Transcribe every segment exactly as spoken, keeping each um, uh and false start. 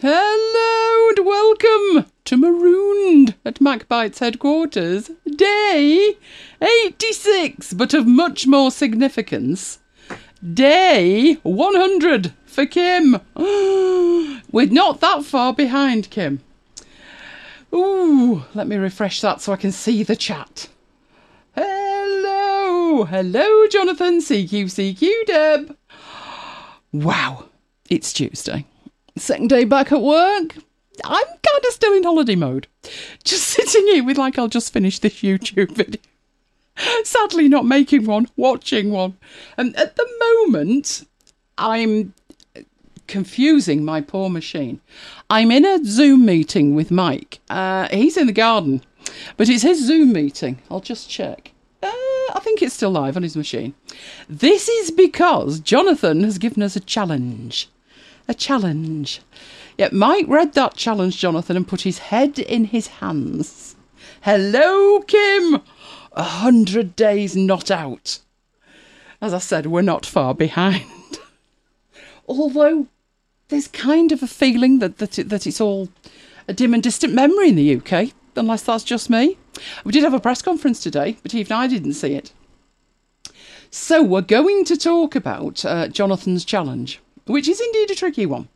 Hello and welcome to Marooned at MacBite's headquarters. Day eighty-six, but of much more significance. Day one hundred for Kim. We're not that far behind, Kim. Ooh, let me refresh that so I can see the chat. Hello, hello, Jonathan, C Q C Q, Deb. Wow, it's Tuesday. Second day back at work. I'm kind of still in holiday mode. Just sitting here with like I'll just finish this YouTube video. Sadly not making one, watching one. And at the moment, I'm confusing my poor machine. I'm in a Zoom meeting with Mike. Uh, he's in the garden, but it's his Zoom meeting. I'll just check. Uh, I think it's still live on his machine. This is because Jonathan has given us a challenge. A challenge. Yet Mike read that challenge, Jonathan, and put his head in his hands. Hello, Kim. A hundred days not out. As I said, we're not far behind. Although there's kind of a feeling that, that, it, that it's all a dim and distant memory in the U K, unless that's just me. We did have a press conference today, but even I didn't see it. So we're going to talk about uh, Jonathan's challenge, which is indeed a tricky one.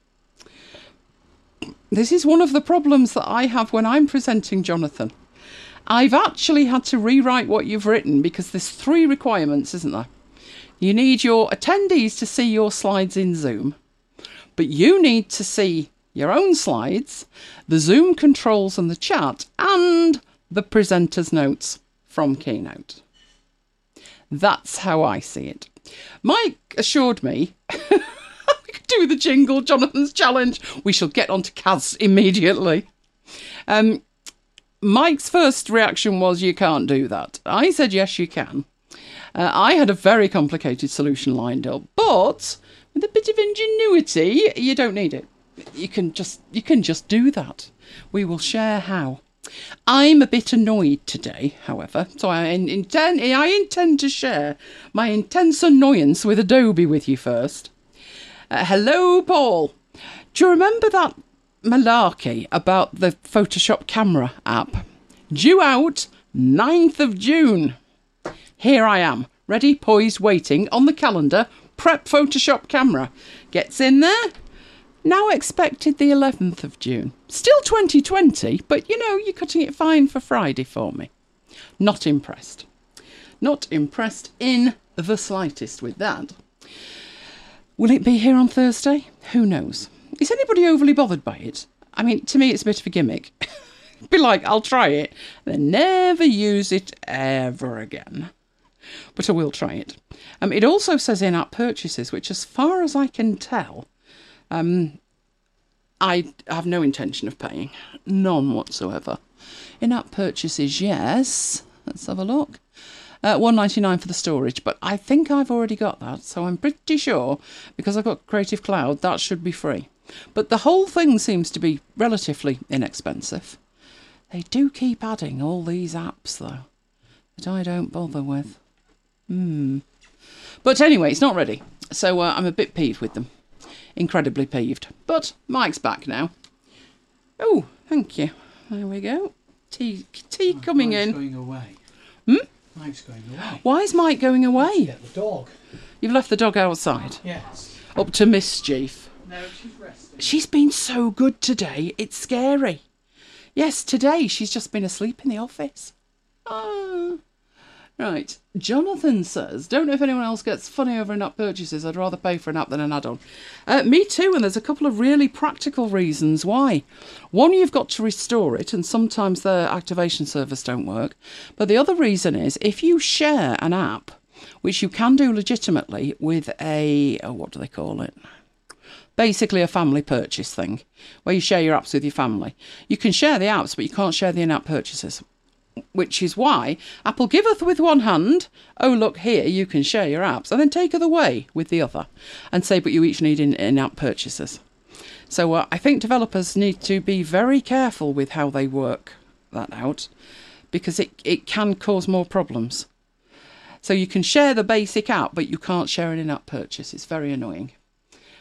This is one of the problems that I have when I'm presenting Jonathan. I've actually had to rewrite what you've written because there's three requirements, isn't there? You need your attendees to see your slides in Zoom, but you need to see your own slides, the Zoom controls and the chat, and the presenter's notes from Keynote. That's how I see it. Mike assured me we could do the jingle, Jonathan's challenge. We shall get on to Kaz immediately. Um, Mike's first reaction was, you can't do that. I said, yes, you can. Uh, I had a very complicated solution lined up, but with a bit of ingenuity, you don't need it. You can just, you can just do that. We will share how. I'm a bit annoyed today, however, so I intend, I intend to share my intense annoyance with Adobe with you first. Uh, hello, Paul. Do you remember that malarkey about the Photoshop camera app? Due out ninth of June. Here I am, ready, poised, waiting on the calendar. Prep Photoshop camera. Gets in there. Now expected the eleventh of June. Still twenty twenty, but you know, you're cutting it fine for Friday for me. Not impressed. Not impressed in the slightest with that. Will it be here on Thursday? Who knows? Is anybody overly bothered by it? I mean, to me, it's a bit of a gimmick. Be like, I'll try it, then never use it ever again. But I will try it. Um, it also says in-app purchases, which as far as I can tell, um, I have no intention of paying. None whatsoever. In-app purchases, yes. Let's have a look. Uh, one ninety-nine for the storage, but I think I've already got that, so I'm pretty sure, because I've got Creative Cloud, that should be free. But the whole thing seems to be relatively inexpensive. They do keep adding all these apps, though, that I don't bother with. Hmm. But anyway, it's not ready, so uh, I'm a bit peeved with them. Incredibly peeved. But Mike's back now. Oh, thank you. There we go. Tea, tea oh, coming Mike's in. going away. Hmm? Mike's going away. Why is Mike going away? To get the dog. You've left the dog outside? Yes. Up to mischief. No, she's resting. She's been so good today, it's scary. Yes, today she's just been asleep in the office. Oh. Right. Jonathan says, don't know if anyone else gets funny over in-app purchases. I'd rather pay for an app than an add-on. Uh, me too, and there's a couple of really practical reasons why. One, you've got to restore it, and sometimes the activation servers don't work. But the other reason is, if you share an app, which you can do legitimately with a, oh, what do they call it? Basically a family purchase thing, where you share your apps with your family. You can share the apps, but you can't share the in-app purchases. Which is why Apple giveth with one hand, oh look here, you can share your apps, and then taketh away with the other, and say, but you each need in, in-app purchases. So uh, I think developers need to be very careful with how they work that out, because it, it can cause more problems. So you can share the basic app, but you can't share an in-app purchase. It's very annoying.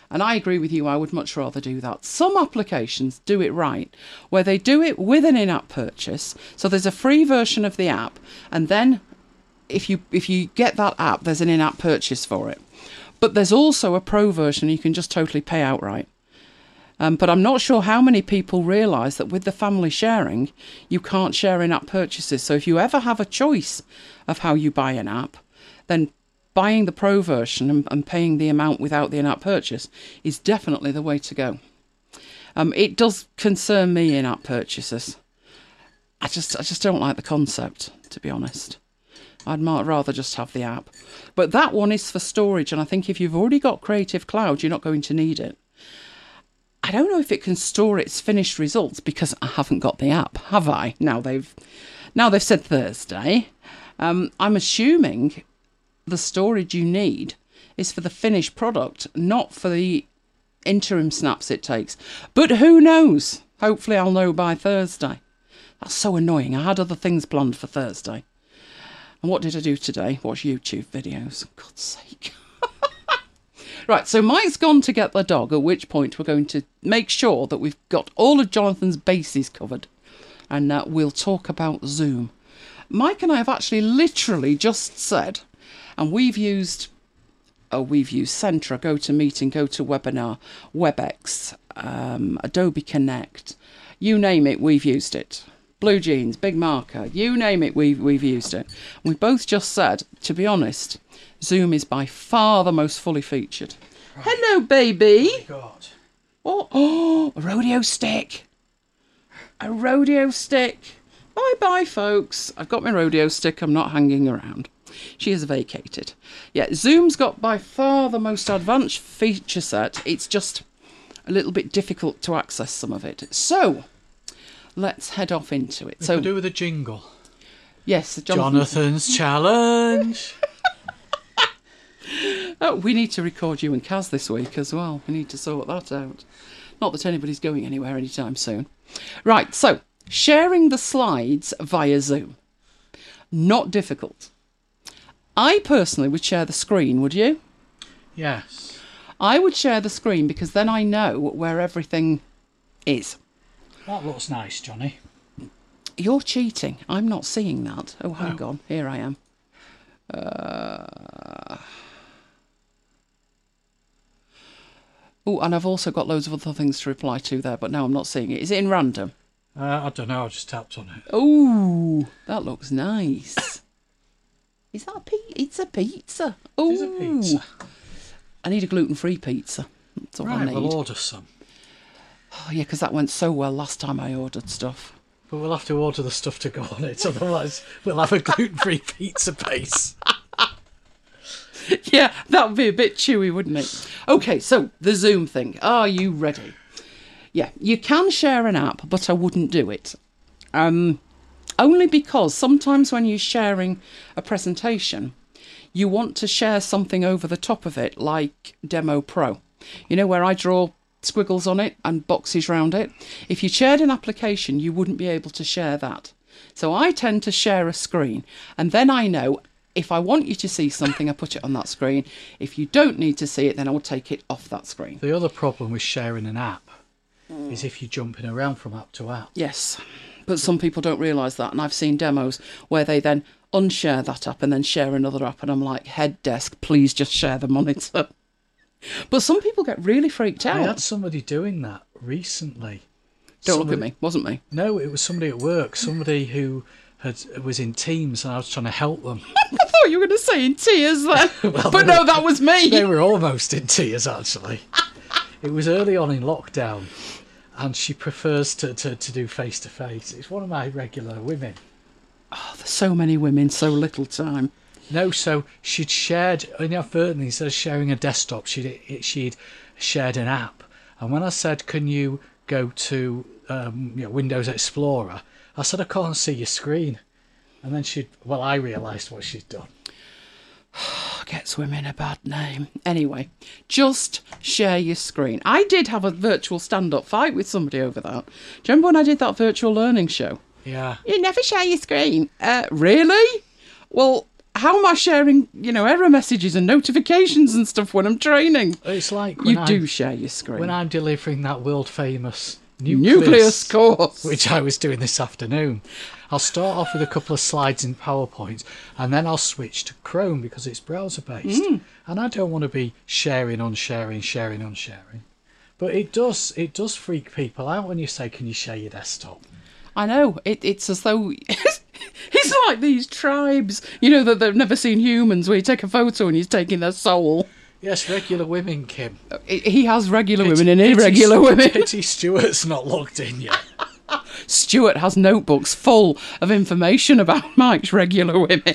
And I agree with you, I would much rather do that. Some applications do it right, where they do it with an in-app purchase. So there's a free version of the app, and then if you if you get that app, there's an in-app purchase for it. But there's also a pro version you can just totally pay outright. Um, but I'm not sure how many people realise that with the family sharing, you can't share in-app purchases. So if you ever have a choice of how you buy an app, then buying the pro version and, and paying the amount without the in-app purchase is definitely the way to go. Um, it does concern me, in-app purchases. I just, I just don't like the concept, to be honest. I'd much rather just have the app. But that one is for storage, and I think if you've already got Creative Cloud, you're not going to need it. I don't know if it can store its finished results because I haven't got the app, have I? Now they've, now they've said Thursday. Um, I'm assuming the storage you need is for the finished product, not for the interim snaps it takes. But who knows? Hopefully I'll know by Thursday. That's so annoying. I had other things planned for Thursday. And what did I do today? Watch YouTube videos. God's sake. Right, so Mike's gone to get the dog, at which point we're going to make sure that we've got all of Jonathan's bases covered. And uh, we'll talk about Zoom. Mike and I have actually literally just said, and we've used, oh, we've used Centra, GoToMeeting, GoToWebinar, WebEx, um, Adobe Connect, you name it, we've used it. Blue Jeans, Big Marker, you name it, we've, we've used it. And we both just said, to be honest, Zoom is by far the most fully featured. Right. Hello, baby. Oh my God. Oh, oh, a rodeo stick. A rodeo stick. Bye-bye, folks. I've got my rodeo stick. I'm not hanging around. She has vacated. Yeah, Zoom's got by far the most advanced feature set. It's just a little bit difficult to access some of it. So, let's head off into it. We so could do with a jingle. Yes, Jonathan's, Jonathan's challenge. Oh, we need to record you and Kaz this week as well. We need to sort that out. Not that anybody's going anywhere anytime soon. Right, so sharing the slides via Zoom. Not difficult. I personally would share the screen, would you? Yes. I would share the screen because then I know where everything is. That looks nice, Johnny. You're cheating. I'm not seeing that. Oh, hang on. Here I am. Uh... Oh, and I've also got loads of other things to reply to there, but now I'm not seeing it. Is it in random? Uh, I don't know. I just tapped on it. Oh, that looks nice. Is that a pizza? It's a pizza. Oh, it is a pizza. I need a gluten-free pizza. That's all right, I need. we'll order some. Oh, yeah, because that went so well last time I ordered stuff. But we'll have to order the stuff to go on it, otherwise we'll have a gluten-free pizza base. Yeah, that would be a bit chewy, wouldn't it? Okay, so the Zoom thing. Are you ready? Yeah, you can share an app, but I wouldn't do it. Um, only because sometimes when you're sharing a presentation, you want to share something over the top of it, like Demo Pro. You know, where I draw squiggles on it and boxes round it. If you shared an application, you wouldn't be able to share that. So I tend to share a screen, and then I know if I want you to see something, I put it on that screen. If you don't need to see it, then I will take it off that screen. The other problem with sharing an app mm. is if you're jumping around from app to app. Yes, but some people don't realise that, and I've seen demos where they then unshare that app and then share another app, and I'm like, head desk, please just share the monitor. But some people get really freaked out. I had somebody doing that recently. Don't somebody, look at me, wasn't me. No, it was somebody at work, somebody who had was in Teams, and I was trying to help them. I thought you were going to say in tears then. Well, but no, that was me. They were almost in tears, actually. It was early on in lockdown, and she prefers to, to, to do face-to-face. It's one of my regular women. Oh, there's so many women, so little time. No, so she'd shared, inadvertently, instead of sharing a desktop, she'd, she'd shared an app. And when I said, can you go to um, you know, Windows Explorer, I said, I can't see your screen. And then she'd, well, I realised what she'd done. Gets women a bad name. Anyway, just share your screen. I did have a virtual stand-up fight with somebody over that. Do you remember when I did that virtual learning show? Yeah. You never share your screen. Uh, really? Well, how am I sharing, you know, error messages and notifications and stuff when I'm training? It's like when You I'm, do share your screen. when I'm delivering that world famous Nucleus, nucleus, course. which I was doing this afternoon. I'll start off with a couple of slides in PowerPoint, and then I'll switch to Chrome because it's browser based, Mm. and I don't want to be sharing, unsharing, sharing, unsharing. But it does it does freak people out when you say, "Can you share your desktop?" I know. It, it's as though it's like these tribes, you know, that they've never seen humans, where you take a photo and he's taking their soul. Yes, regular women, Kim. He has regular Pity- women and Pity- irregular women. Pity Stewart's not logged in yet. Stuart has notebooks full of information about Mike's regular women.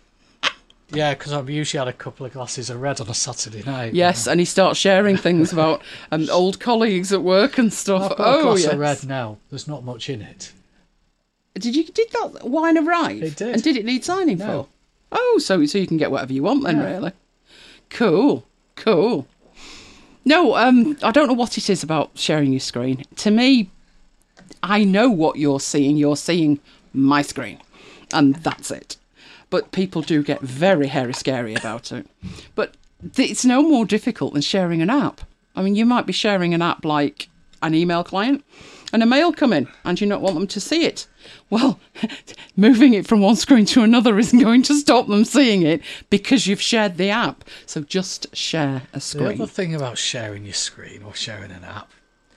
Yeah, because I've usually had a couple of glasses of red on a Saturday night. Yes, and he starts sharing things about um, old colleagues at work and stuff. I've got a Oh, glass yes. of red now. There's not much in it. Did you did that wine arrive? It did. And did it need signing No. for? Oh, so so you can get whatever you want then, Yeah. really. Cool, cool. No, um, I don't know what it is about sharing your screen. To me, I know what you're seeing. You're seeing my screen, and that's it. But people do get very hairy scary about it. But th- it's no more difficult than sharing an app. I mean, you might be sharing an app like an email client, and a mail come in, and you not want them to see it. Well, moving it from one screen to another isn't going to stop them seeing it because you've shared the app. So just share a The screen. other thing about sharing your screen or sharing an app,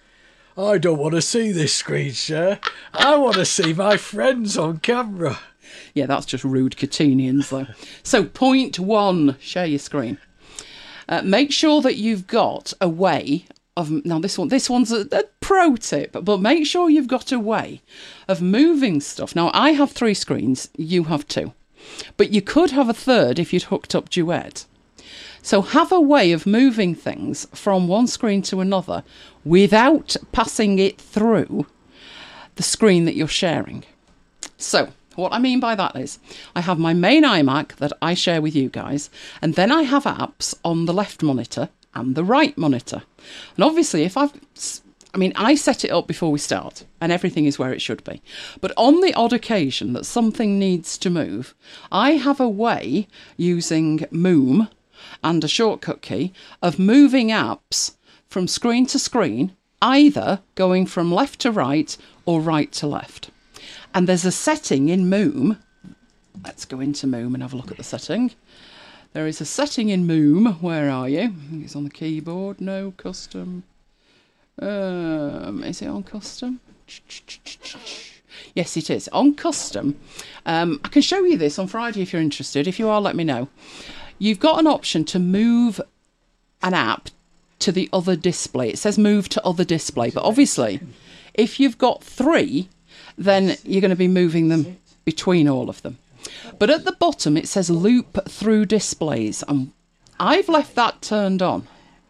I don't want to see this screen share. I want to see my friends on camera. Yeah, that's just rude Catinians, though. So, point one, share your screen. Uh, make sure that you've got a way of... Now, this one, this one's a, a pro tip, but make sure you've got a way of moving stuff. Now, I have three screens, you have two. But you could have a third if you'd hooked up Duet. So have a way of moving things from one screen to another without passing it through the screen that you're sharing. So... what I mean by that is I have my main iMac that I share with you guys, and then I have apps on the left monitor and the right monitor. And obviously, if I've, I mean, I set it up before we start and everything is where it should be. But on the odd occasion that something needs to move, I have a way using Moom and a shortcut key of moving apps from screen to screen, either going from left to right or right to left. And there's a setting in Moom. Let's go into Moom and have a look at the setting. There is a setting in Moom. Where are you? I think it's on the keyboard. No, custom. Um, is it on custom? Yes, it is. On custom. Um, I can show you this on Friday if you're interested. If you are, let me know. You've got an option to move an app to the other display. It says move to other display. But obviously, if you've got three... then you're going to be moving them between all of them. But at the bottom, it says loop through displays. And I've left that turned on.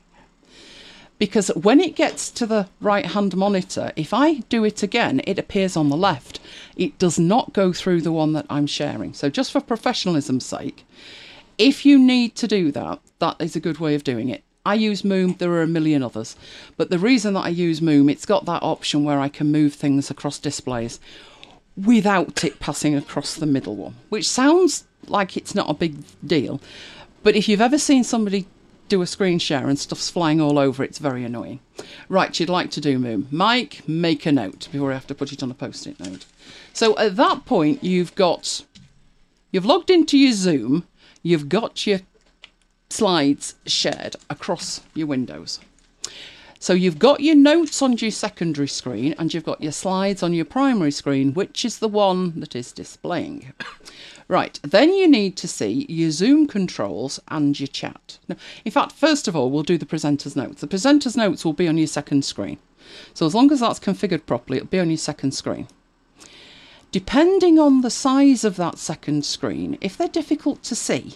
Because when it gets to the right-hand monitor, if I do it again, it appears on the left. It does not go through the one that I'm sharing. So just for professionalism's sake, if you need to do that, that is a good way of doing it. I use Moom, there are a million others. But the reason that I use Moom, it's got that option where I can move things across displays without it passing across the middle one, which sounds like it's not a big deal. But if you've ever seen somebody do a screen share and stuff's flying all over, it's very annoying. Right, you'd like to do Moom. Mike, make a note before I have to put it on a post-it note. So at that point, you've got, you've logged into your Zoom, you've got your slides shared across your windows. So you've got your notes on your secondary screen and you've got your slides on your primary screen, which is the one that is displaying. Right, then you need to see your Zoom controls and your chat. Now, in fact, first of all, we'll do the presenter's notes. The presenter's notes will be on your second screen. So as long as that's configured properly, it'll be on your second screen. Depending on the size of that second screen, if they're difficult to see,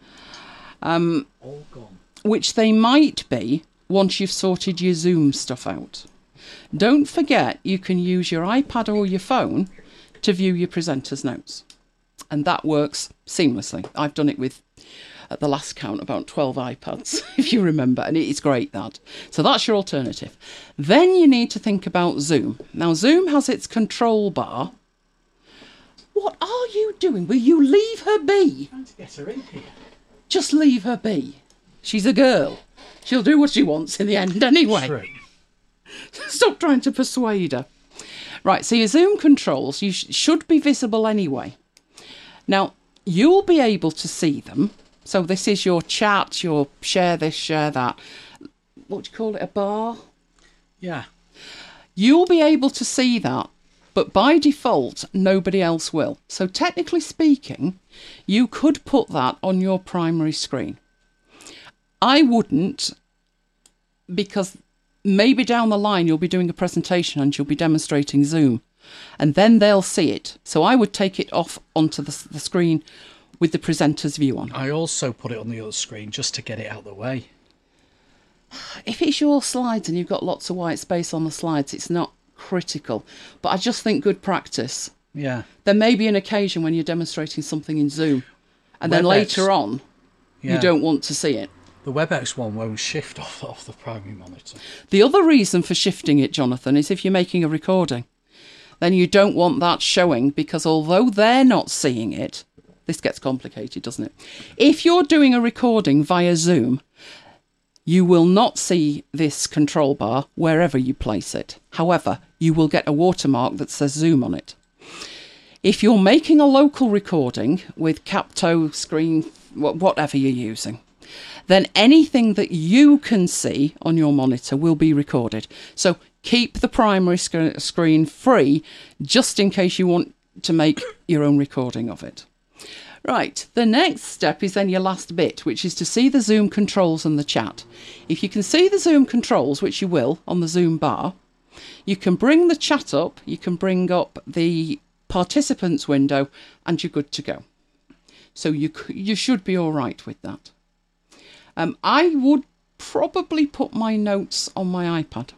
Um, All gone. which they might be once you've sorted your Zoom stuff out. Don't forget you can use your iPad or your phone to view your presenter's notes. And that works seamlessly. I've done it with, at the last count, about twelve iPads, if you remember, and it is great, that. So that's your alternative. Then you need to think about Zoom. Now, Zoom has its control bar What are you doing? Will you leave her be? Trying to get her in here. Just leave her be. She's a girl. She'll do what she wants in the end anyway. True. Stop trying to persuade her. Right, so your Zoom controls you sh- should be visible anyway. Now, you'll be able to see them. So this is your chat, your share this, share that. What do you call it, a bar? Yeah. You'll be able to see that, but by default, nobody else will. So technically speaking, you could put that on your primary screen. I wouldn't, because maybe down the line you'll be doing a presentation and you'll be demonstrating Zoom, and then they'll see it. So I would take it off onto the, the screen with the presenter's view on. I also put it on the other screen just to get it out of the way. If it's your slides and you've got lots of white space on the slides, it's not critical. But I just think good practice. Yeah. There may be an occasion when you're demonstrating something in Zoom, and then WebEx. later on, Yeah. you don't want to see it. The WebEx one won't shift off, off the primary monitor. The other reason for shifting it, Jonathan, is if you're making a recording. Then you don't want that showing, because although they're not seeing it, this gets complicated, doesn't it? If you're doing a recording via Zoom, you will not see this control bar wherever you place it. However, you will get a watermark that says Zoom on it. If you're making a local recording with Capto, screen, whatever you're using, then anything that you can see on your monitor will be recorded. So keep the primary sc- screen free, just in case you want to make your own recording of it. Right, the next step is then your last bit, which is to see the Zoom controls and the chat. If you can see the Zoom controls, which you will on the Zoom bar, you can bring the chat up, you can bring up the participants window, and you're good to go. So you you should be all right with that. Um, I would probably put my notes on my iPad.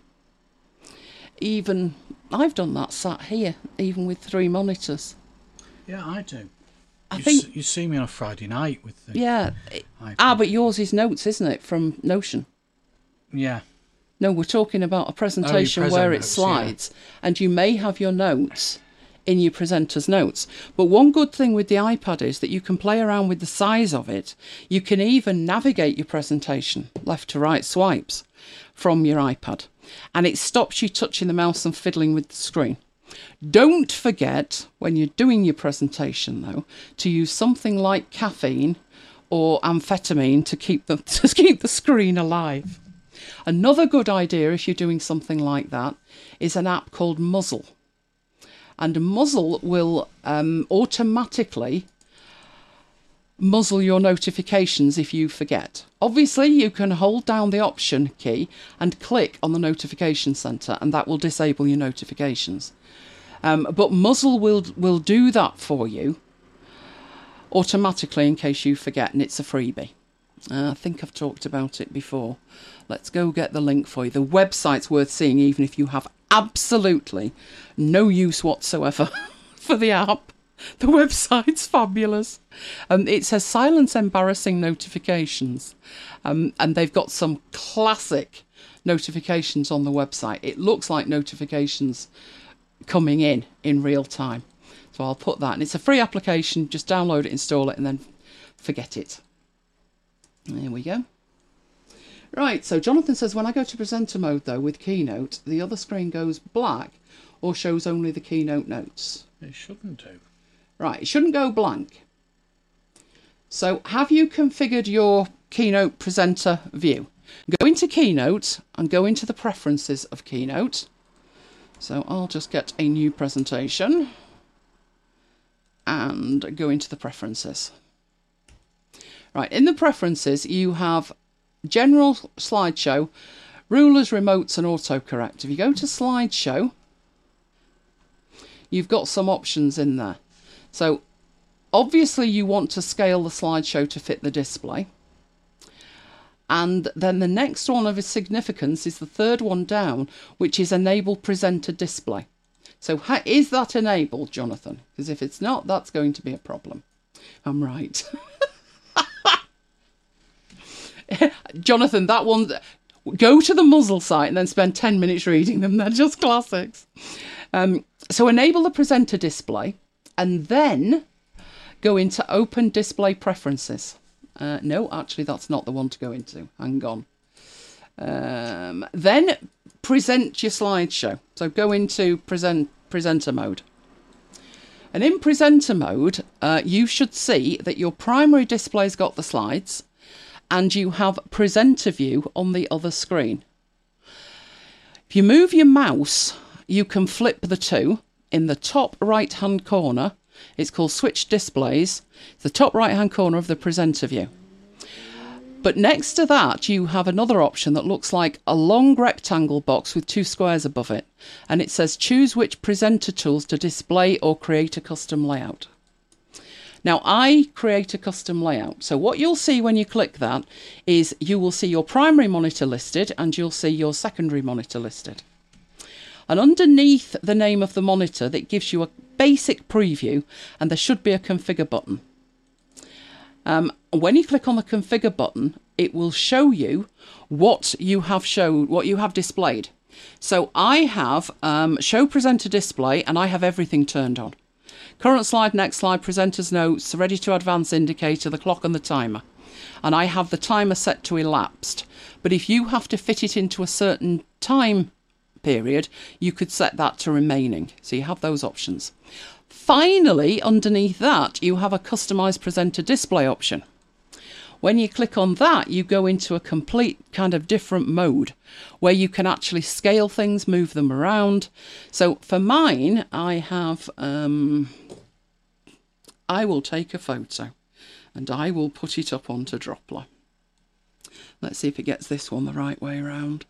Even, I've done that sat here, even with three monitors. Yeah, I do. I you think, s- you see me on a Friday night with the yeah. iPad. Ah, but yours is notes, isn't it, from Notion? Yeah. No, we're talking about a presentation Oh, your where present it notes, slides, and you may have your notes in your presenter's notes. But one good thing with the iPad is that you can play around with the size of it. You can even navigate your presentation, left to right swipes, from your iPad. And it stops you touching the mouse and fiddling with the screen. Don't forget, when you're doing your presentation, though, to use something like caffeine or amphetamine to keep the, to keep the screen alive. Another good idea, if you're doing something like that, is an app called Muzzle. And Muzzle will um, automatically muzzle your notifications if you forget. Obviously, you can hold down the Option key and click on the notification center, and that will disable your notifications. Um, but Muzzle will will do that for you automatically in case you forget, and it's a freebie. Uh, I think I've talked about it before. Let's go get the link for you. The website's worth seeing, even if you have absolutely no use whatsoever for the app. The website's fabulous. Um, it says silence embarrassing notifications. Um, and they've got some classic notifications on the website. It looks like notifications coming in in real time. So I'll put that. And it's a free application. Just download it, install it, and then forget it. There we go. Right, so Jonathan says, when I go to presenter mode, though, with Keynote, the other screen goes black or shows only the Keynote notes. It shouldn't do. Right, it shouldn't go blank. So have you configured your Keynote presenter view? Go into Keynote and go into the preferences of Keynote. So I'll just get a new presentation and go into the preferences. Right, in the preferences, you have General Slideshow, Rulers, Remotes and Autocorrect. If you go to Slideshow, you've got some options in there. So obviously you want to scale the slideshow to fit the display. And then the next one of significance is the third one down, which is Enable Presenter Display. So how, is that enabled, Jonathan? Because if it's not, that's going to be a problem. I'm right. Jonathan, that one, go to the Muzzle site and then spend ten minutes reading them. They're just classics. Um, so enable the presenter display, and then go into Open Display Preferences. Uh, no, actually, that's not the one to go into. Hang on. Um, then present your slideshow. So go into present presenter mode. And in presenter mode, uh, you should see that your primary display's got the slides and you have presenter view on the other screen. If you move your mouse, you can flip the two. In the top right hand corner, it's called Switch Displays. It's the top right hand corner of the presenter view. But next to that, you have another option that looks like a long rectangle box with two squares above it. And it says choose which presenter tools to display or create a custom layout. Now, I create a custom layout. So what you'll see when you click that is you will see your primary monitor listed and you'll see your secondary monitor listed. And underneath the name of the monitor, that gives you a basic preview, and there should be a configure button. Um, when you click on the configure button, it will show you what you have showed, what you have displayed. So I have um, show presenter display, and I have everything turned on. Current slide, next slide, presenter's notes, ready to advance indicator, the clock and the timer. And I have the timer set to elapsed. But if you have to fit it into a certain time period, you could set that to remaining. So you have those options. Finally, underneath that, you have a customized presenter display option. When you click on that, you go into a complete kind of different mode where you can actually scale things, move them around. So for mine, I have, um, I will take a photo and I will put it up onto Droplr. Let's see if it gets this one the right way around.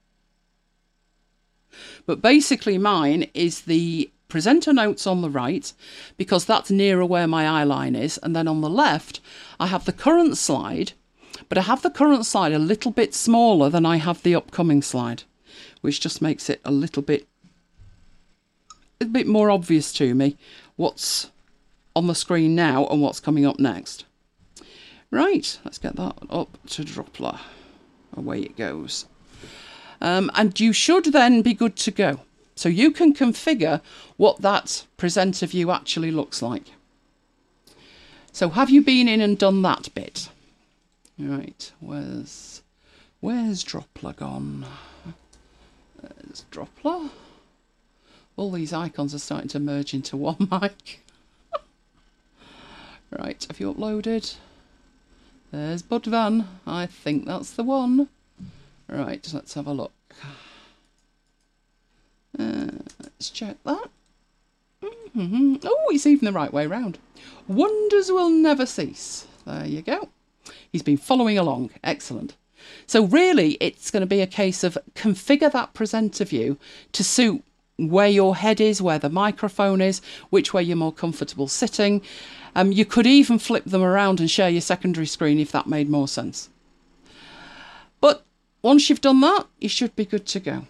But basically mine is the presenter notes on the right, because that's nearer where my eye line is. And then on the left, I have the current slide, but I have the current slide a little bit smaller than I have the upcoming slide, which just makes it a little bit, a bit more obvious to me what's on the screen now and what's coming up next. Right, let's get that up to Droplr. Away it goes. Um, and you should then be good to go. So you can configure what that presenter view actually looks like. So have you been in and done that bit? Right, where's, where's Droplr gone? There's Droplr. All these icons are starting to merge into one mic. Right, have you uploaded? There's Budvan. I think that's the one. Right, let's have a look. Uh, let's check that. Mm-hmm. Oh, it's even the right way round. Wonders will never cease. There you go. He's been following along. Excellent. So really, it's going to be a case of configure that presenter view to suit where your head is, where the microphone is, which way you're more comfortable sitting. Um, you could even flip them around and share your secondary screen if that made more sense. But once you've done that, you should be good to go.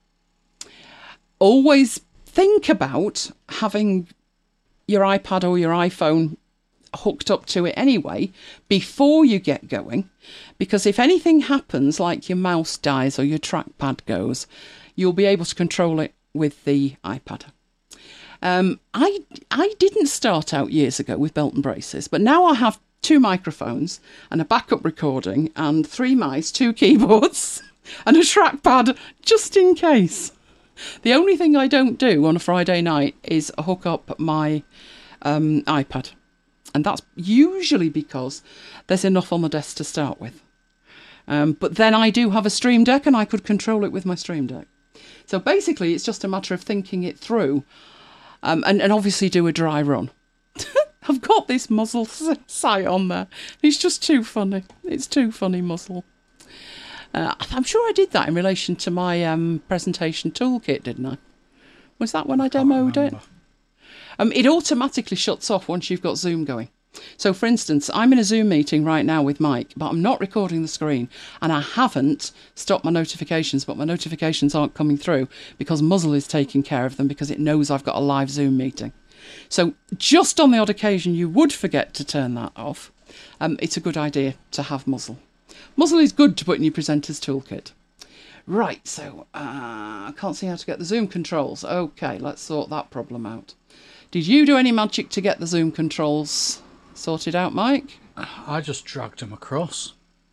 Always think about having your iPad or your iPhone hooked up to it anyway before you get going, because if anything happens, like your mouse dies or your trackpad goes, you'll be able to control it with the iPad. Um, I, I didn't start out years ago with belt and braces, but now I have two microphones and a backup recording and three mice, two keyboards and a trackpad just in case. The only thing I don't do on a Friday night is hook up my um, iPad. And that's usually because there's enough on the desk to start with. Um, but then I do have a Stream Deck and I could control it with my Stream Deck. So basically it's just a matter of thinking it through um, and, and obviously do a dry run. I've got this muzzle sight on there. It's just too funny. It's too funny, muzzle. Uh, I'm sure I did that in relation to my um, presentation toolkit, didn't I? Was that when I, I demoed it? Um, it automatically shuts off once you've got Zoom going. So, for instance, I'm in a Zoom meeting right now with Mike, but I'm not recording the screen, and I haven't stopped my notifications, but my notifications aren't coming through because Muzzle is taking care of them because it knows I've got a live Zoom meeting. So, just on the odd occasion you would forget to turn that off, um, it's a good idea to have Muzzle. Muzzle is good to put in your presenter's toolkit. Right, so uh, I can't see how to get the Zoom controls. Okay, let's sort that problem out. Did you do any magic to get the Zoom controls sorted out, Mike? I just dragged them across.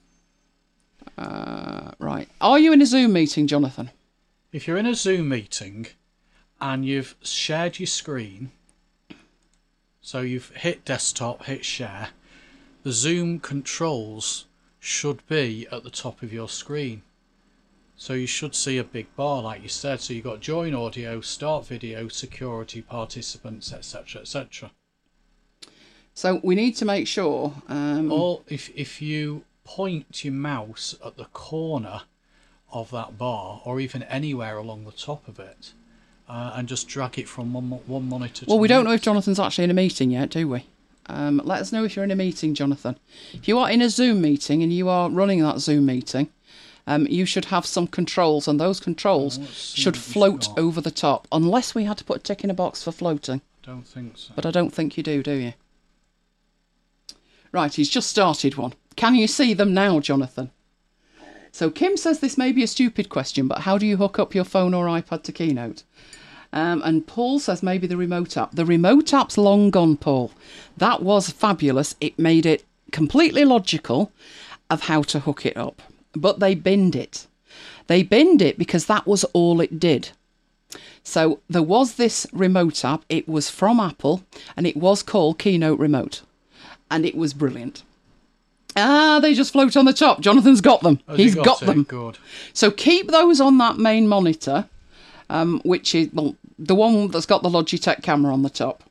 Uh, right. Are you in a Zoom meeting, Jonathan? If you're in a Zoom meeting and you've shared your screen, so you've hit desktop, hit share, the Zoom controls should be at the top of your screen. So you should see a big bar, like you said. So you've got join audio, start video, security, participants, et cetera, et cetera. So we need to make sure. Um, or if if you point your mouse at the corner of that bar, or even anywhere along the top of it, uh, and just drag it from one one monitor to well, we the don't know next. if Jonathan's actually in a meeting yet, do we? Um, let us know if you're in a meeting, Jonathan. If you are in a Zoom meeting and you are running that Zoom meeting, um, you should have some controls, and those controls Oh, let's see should what we've float got. over the top, unless we had to put a tick in a box for floating. Don't think so. But I don't think you do, do you? Right, he's just started one. Can you see them now, Jonathan? So Kim says this may be a stupid question, but how do you hook up your phone or iPad to Keynote? Um, and Paul says maybe the remote app. The remote app's long gone, Paul. That was fabulous. It made it completely logical of how to hook it up. But they binned it. They binned it because that was all it did. So there was this remote app. It was from Apple, and it was called Keynote Remote. And it was brilliant. Ah, they just float on the top. Jonathan's got them. Has He's he got, it? them. Good. So keep those on that main monitor, um, which is well, the one that's got the Logitech camera on the top.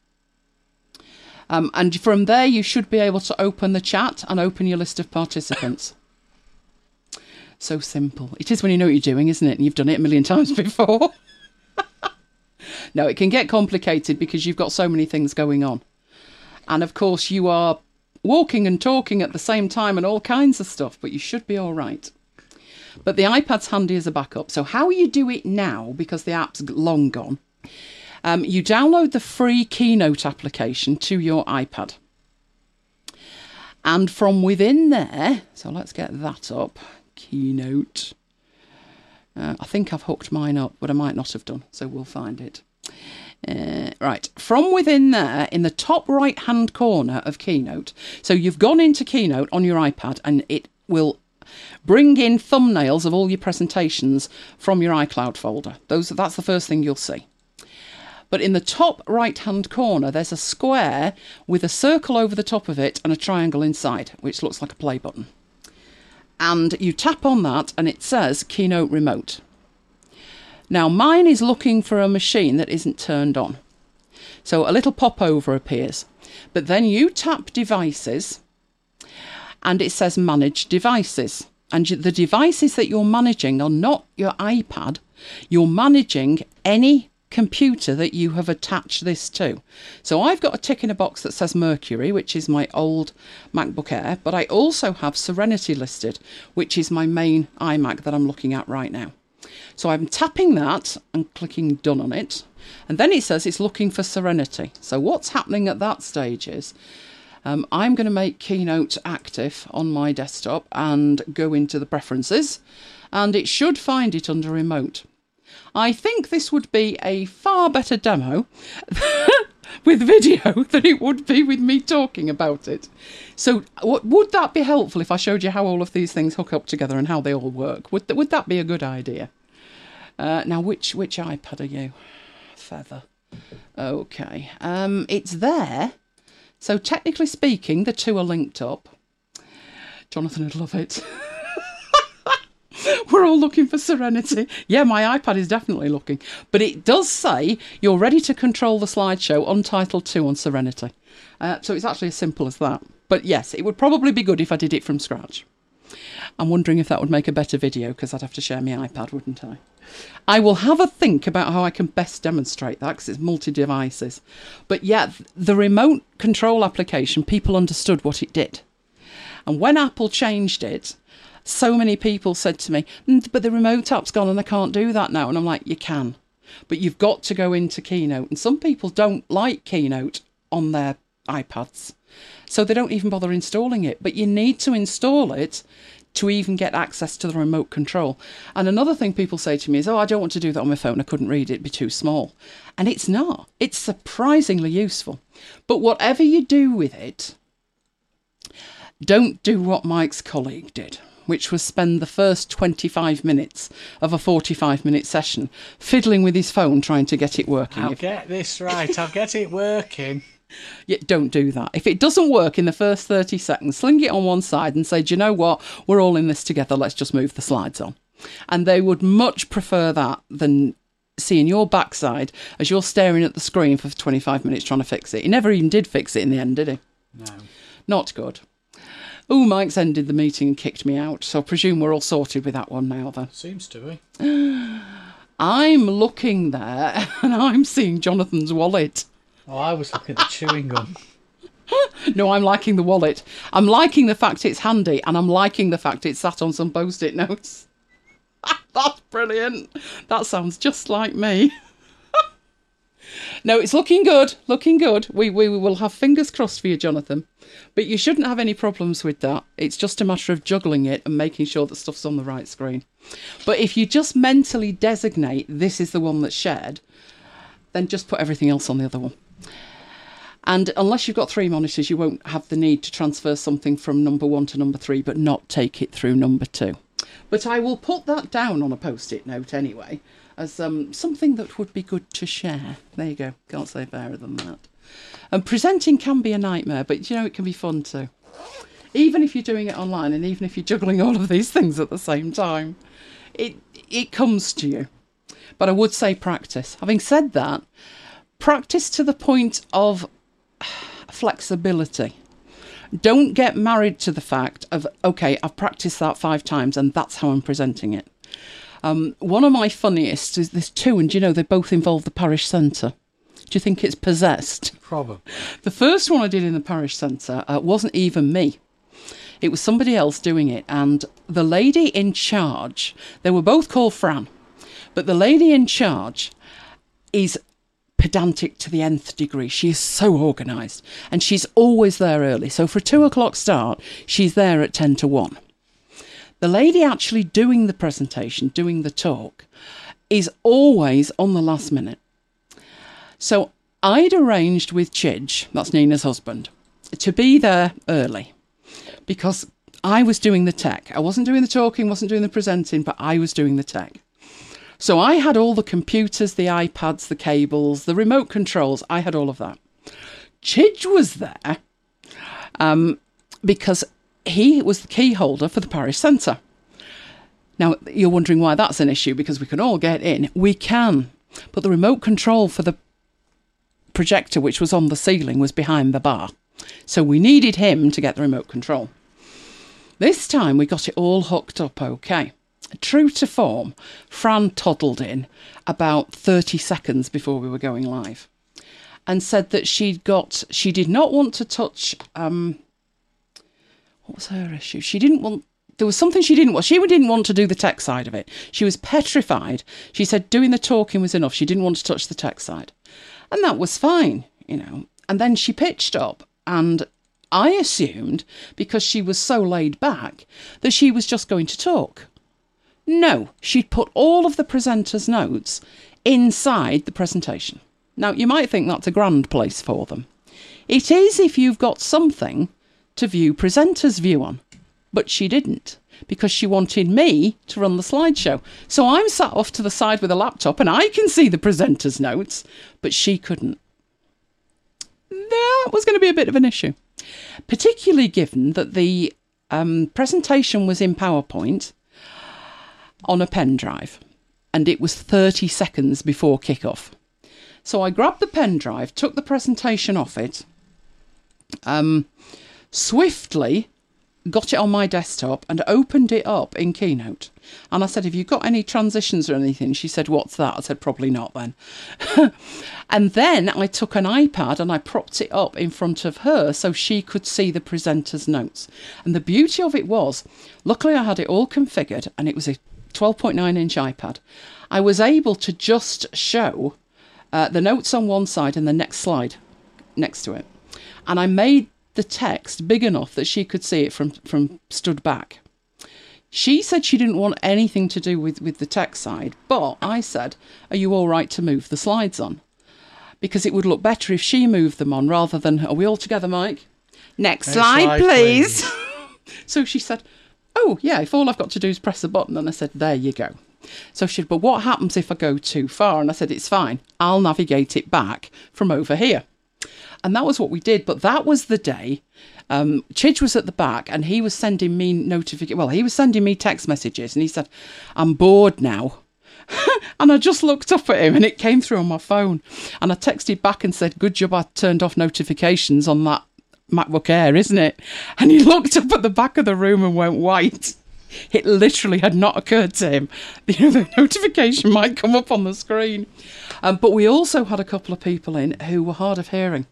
Um, and from there, you should be able to open the chat and open your list of participants. So simple. It is when you know what you're doing, isn't it? And you've done it a million times before. No, it can get complicated because you've got so many things going on. And of course, you are walking and talking at the same time and all kinds of stuff, but you should be all right. But the iPad's handy as a backup. So how you do it now, because the app's long gone, um, you download the free Keynote application to your iPad. And from within there, so let's get that up, Keynote. Uh, I think I've hooked mine up, but I might not have done, so we'll find it. Uh, right, from within there, in the top right-hand corner of Keynote, so you've gone into Keynote on your iPad, and it will bring in thumbnails of all your presentations from your iCloud folder. Those, that's the first thing you'll see. But in the top right-hand corner, there's a square with a circle over the top of it and a triangle inside, which looks like a play button. And you tap on that, and it says Keynote Remote. Now, mine is looking for a machine that isn't turned on. So a little popover appears. But then you tap Devices, and it says Manage Devices. And the devices that you're managing are not your iPad. You're managing any computer that you have attached this to. So I've got a tick in a box that says Mercury, which is my old MacBook Air. But I also have Serenity listed, which is my main iMac that I'm looking at right now. So I'm tapping that and clicking done on it. And then it says it's looking for Serenity. So what's happening at that stage is um, I'm going to make Keynote active on my desktop and go into the preferences. And it should find it under remote. I think this would be a far better demo with video than it would be with me talking about it. So what, would that be helpful if I showed you how all of these things hook up together and how they all work? Would, th- would that be a good idea? Uh, now, which which iPad are you? Feather. Okay. Um, it's there. So technically speaking, the two are linked up. Jonathan would love it. We're all looking for Serenity. Yeah, my iPad is definitely looking. But it does say you're ready to control the slideshow, Untitled two on Serenity. Uh, so it's actually as simple as that. But yes, it would probably be good if I did it from scratch. I'm wondering if that would make a better video, because I'd have to share my iPad, wouldn't I? I will have a think about how I can best demonstrate that, because it's multi-devices. But yeah, the remote control application, people understood what it did. And when Apple changed it, so many people said to me, but the remote app's gone and I can't do that now. And I'm like, you can. But you've got to go into Keynote. And some people don't like Keynote on their iPads. So they don't even bother installing it. But you need to install it to even get access to the remote control. And another thing people say to me is, oh, I don't want to do that on my phone. I couldn't read it. It'd be too small. And it's not. It's surprisingly useful. But whatever you do with it, don't do what Mike's colleague did, which was spend the first twenty-five minutes of a forty-five minute session fiddling with his phone trying to get it working. I'll if, get this right. I'll get it working. Yeah, don't do that. If it doesn't work in the first thirty seconds, sling it on one side and say, do you know what? We're all in this together. Let's just move the slides on. And they would much prefer that than seeing your backside as you're staring at the screen for twenty-five minutes trying to fix it. He never even did fix it in the end, did he? No. Not good. Oh, Mike's ended the meeting and kicked me out. So I presume we're all sorted with that one now then. Seems to be. I'm looking there and I'm seeing Jonathan's wallet. Oh, I was looking at the chewing gum. No, I'm liking the wallet. I'm liking the fact it's handy, and I'm liking the fact it's sat on some post-it notes. That's brilliant. That sounds just like me. No, it's looking good, looking good. We, we will have fingers crossed for you, Jonathan. But you shouldn't have any problems with that. It's just a matter of juggling it and making sure that stuff's on the right screen. But if you just mentally designate this is the one that's shared, then just put everything else on the other one. And unless you've got three monitors, you won't have the need to transfer something from number one to number three, but not take it through number two. But I will put that down on a post-it note anyway, as um, something that would be good to share. There you go. Can't say fairer than that. And presenting can be a nightmare, but, you know, it can be fun too. Even if you're doing it online and even if you're juggling all of these things at the same time, it it comes to you. But I would say practice. Having said that, practice to the point of flexibility. Don't get married to the fact of, okay, I've practiced that five times and that's how I'm presenting it. Um, one of my funniest is there's two, and you know, they both involve the parish centre. Do you think it's possessed? Probably. The first one I did in the parish centre uh, wasn't even me. It was somebody else doing it, and the lady in charge, they were both called Fran, but the lady in charge is pedantic to the nth degree. She is so organised, and she's always there early. So for a two o'clock start, she's there at ten to one. The lady actually doing the presentation, doing the talk, is always on the last minute. So I'd arranged with Chidge, that's Nina's husband, to be there early because I was doing the tech. I wasn't doing the talking, wasn't doing the presenting, but I was doing the tech. So I had all the computers, the iPads, the cables, the remote controls. I had all of that. Chidge was there um, because he was the key holder for the parish centre. Now, you're wondering why that's an issue, because we can all get in. We can. But the remote control for the projector, which was on the ceiling, was behind the bar. So we needed him to get the remote control. This time we got it all hooked up okay. True to form, Fran toddled in about thirty seconds before we were going live and said that she'd got, she did not want to touch, um, what was her issue? She didn't want, there was something she didn't want. She didn't want to do the tech side of it. She was petrified. She said doing the talking was enough. She didn't want to touch the tech side. And that was fine, you know. And then she pitched up, and I assumed, because she was so laid back, that she was just going to talk. No, she'd put all of the presenter's notes inside the presentation. Now, you might think that's a grand place for them. It is if you've got something to view presenter's view on. But she didn't, because she wanted me to run the slideshow. So I'm sat off to the side with a laptop and I can see the presenter's notes, but she couldn't. That was going to be a bit of an issue, particularly given that the um, presentation was in PowerPoint on a pen drive, and it was thirty seconds before kickoff. So I grabbed the pen drive, took the presentation off it, um, swiftly got it on my desktop and opened it up in Keynote. And I said, have you got any transitions or anything? She said, what's that? I said, probably not then. And then I took an iPad and I propped it up in front of her so she could see the presenter's notes. And the beauty of it was, luckily I had it all configured and it was a twelve point nine inch iPad. I was able to just show uh, the notes on one side and the next slide next to it. And I made the text big enough that she could see it from, from stood back. She said she didn't want anything to do with, with the tech side, but I said, are you all right to move the slides on? Because it would look better if she moved them on rather than, are we all together, Mike? Next, Next slide, slide, please. please. So she said, oh, yeah, if all I've got to do is press a button. And I said, there you go. So she said, but what happens if I go too far? And I said, it's fine. I'll navigate it back from over here. And that was what we did. But that was the day um, Chidge was at the back and he was sending me notifications. Well, he was sending me text messages and he said, I'm bored now. And I just looked up at him and it came through on my phone. And I texted back and said, good job I turned off notifications on that MacBook Air, isn't it? And he looked up at the back of the room and went white. It literally had not occurred to him. You know, the notification might come up on the screen. Um, but we also had a couple of people in who were hard of hearing.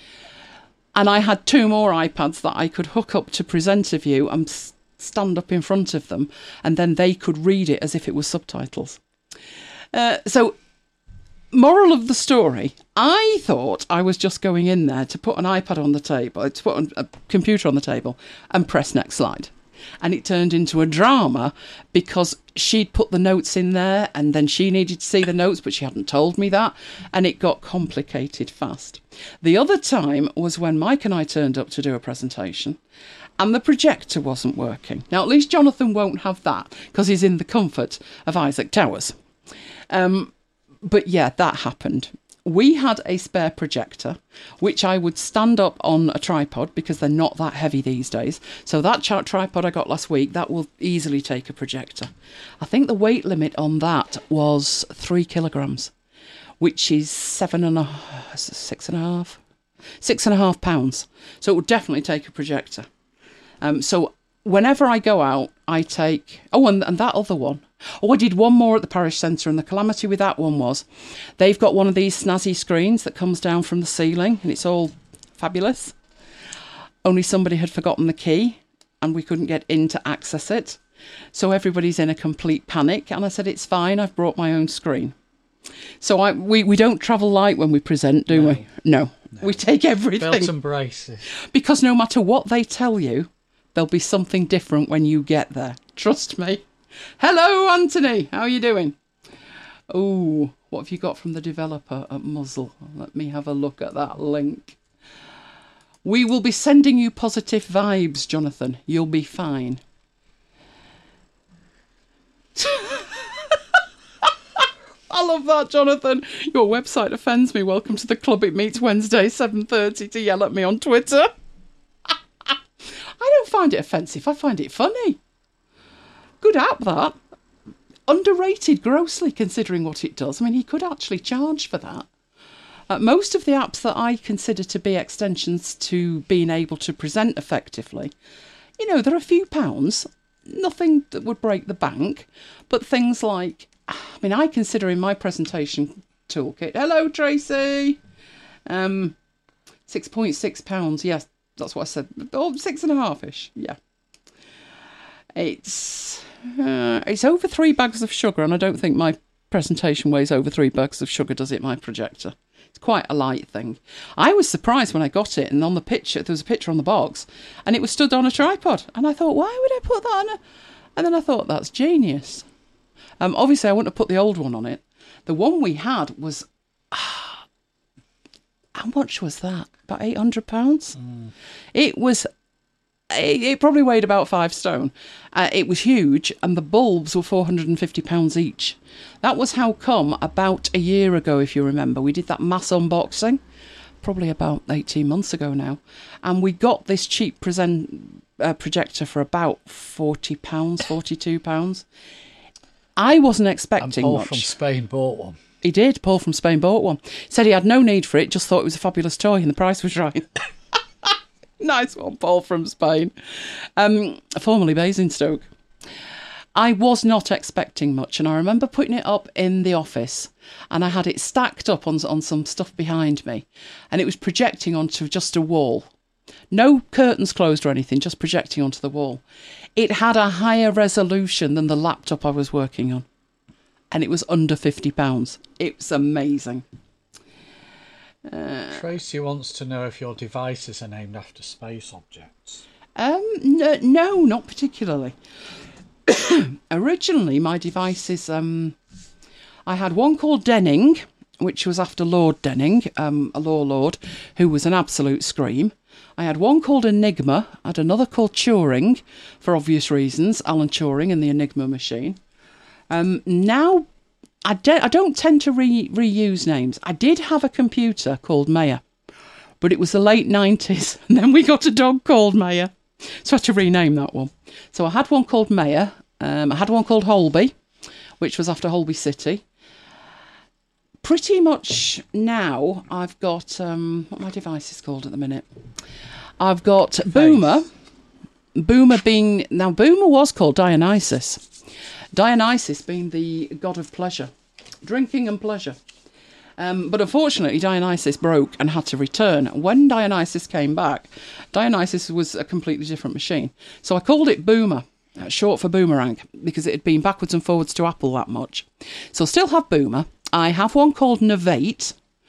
And I had two more iPads that I could hook up to PresenterView and stand up in front of them, and then they could read it as if it was subtitles. Uh, so, moral of the story, I thought I was just going in there to put an iPad on the table, to put a computer on the table and press next slide. And it turned into a drama because she'd put the notes in there and then she needed to see the notes, but she hadn't told me that. And it got complicated fast. The other time was when Mike and I turned up to do a presentation and the projector wasn't working. Now, at least Jonathan won't have that because he's in the comfort of Isaac Towers. Um, but yeah, that happened. We had a spare projector, which I would stand up on a tripod because they're not that heavy these days. So that ch- tripod I got last week, that will easily take a projector. I think the weight limit on that was three kilograms, which is seven and a six and a half, six and a half pounds. So it would definitely take a projector. Um, so whenever I go out, I take, oh, and, and that other one. Oh, I did one more at the parish centre, and the calamity with that one was they've got one of these snazzy screens that comes down from the ceiling, and it's all fabulous. Only somebody had forgotten the key, and we couldn't get in to access it. So everybody's in a complete panic, and I said, it's fine, I've brought my own screen. So I we, we don't travel light when we present, do no. we? No. no. We take everything. Belt and braces. Because no matter what they tell you, there'll be something different when you get there. Trust me. Hello, Anthony. How are you doing? Oh, what have you got from the developer at Muzzle? Let me have a look at that link. We will be sending you positive vibes, Jonathan. You'll be fine. I love that, Jonathan. Your website offends me. Welcome to the club. It meets Wednesday, seven thirty to yell at me on Twitter. I don't find it offensive. I find it funny. Good app, that. Underrated grossly, considering what it does. I mean, he could actually charge for that. Uh, most of the apps that I consider to be extensions to being able to present effectively, you know, they're a few pounds. Nothing that would break the bank. But things like, I mean, I consider in my presentation toolkit, hello, Tracy, um, six point six pounds. Yes, that's what I said. Oh, six and a half-ish, yeah. It's uh, it's over three bags of sugar, and I don't think my presentation weighs over three bags of sugar, does it, my projector? It's quite a light thing. I was surprised when I got it, and on the picture, there was a picture on the box, and it was stood on a tripod, and I thought, why would I put that on a... And then I thought, that's genius. Um, obviously, I wouldn't have put the old one on it. The one we had was... Ah, how much was that? About eight hundred pounds? Mm. It was... It, it probably weighed about five stone. Uh, it was huge, and the bulbs were four hundred and fifty pounds each. That was how come about a year ago, if you remember, we did that mass unboxing, probably about eighteen months ago now, and we got this cheap present uh, projector for about forty pounds, forty-two pounds. I wasn't expecting and Paul much. from Spain bought one. He did. Paul from Spain bought one. Said he had no need for it, just thought it was a fabulous toy, and the price was right. Nice one, Paul from Spain. Um, formerly Basingstoke. I was not expecting much, and I remember putting it up in the office, and I had it stacked up on, on some stuff behind me, and it was projecting onto just a wall. No curtains closed or anything, just projecting onto the wall. It had a higher resolution than the laptop I was working on, and it was under fifty pounds. It was amazing. Uh, Tracy wants to know if your devices are named after space objects. Um, no, no, not particularly. Originally, my devices, um, I had one called Denning, which was after Lord Denning, um, a law lord, who was an absolute scream. I had one called Enigma. I had another called Turing, for obvious reasons, Alan Turing and the Enigma machine. Um, now, I, de- I don't tend to re- reuse names. I did have a computer called Maya, but it was the late nineties, and then we got a dog called Maya, so I had to rename that one. So I had one called Maya, um, I had one called Holby, which was after Holby City. Pretty much now I've got, um, what my device is called at the minute. I've got Faith. Boomer. Boomer being, now Boomer was called Dionysus. Dionysus being the god of pleasure, drinking and pleasure. Um, but unfortunately Dionysus broke and had to return. When Dionysus came back, Dionysus was a completely different machine. So I called it Boomer, short for Boomerang, because it had been backwards and forwards to Apple that much. So I still have Boomer. I have one called Novate.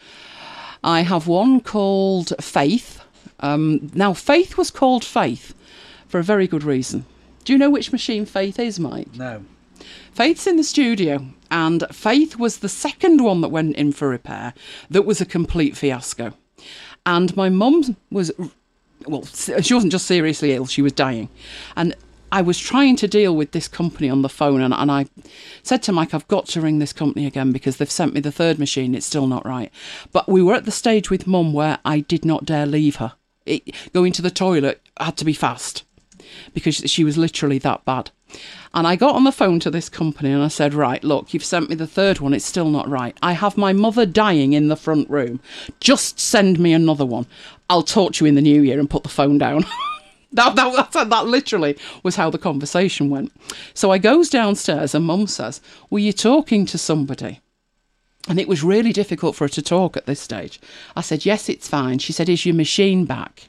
I have one called Faith. Um, now, Faith was called Faith for a very good reason. Do you know which machine Faith is, Mike? No. Faith's in the studio, and Faith was the second one that went in for repair that was a complete fiasco. And my mum was, well, she wasn't just seriously ill, she was dying. And I was trying to deal with this company on the phone, and, and I said to Mike, I've got to ring this company again because they've sent me the third machine. It's still not right. But we were at the stage with Mum where I did not dare leave her. It, going to the toilet had to be fast because she was literally that bad. And I got on the phone to this company and I said, right, look, you've sent me the third one. It's still not right. I have my mother dying in the front room. Just send me another one. I'll talk to you in the new year, and put the phone down. That, that, that, that literally was how the conversation went. So I goes downstairs and Mum says, were you talking to somebody? And it was really difficult for her to talk at this stage. I said, yes, it's fine. She said, is your machine back?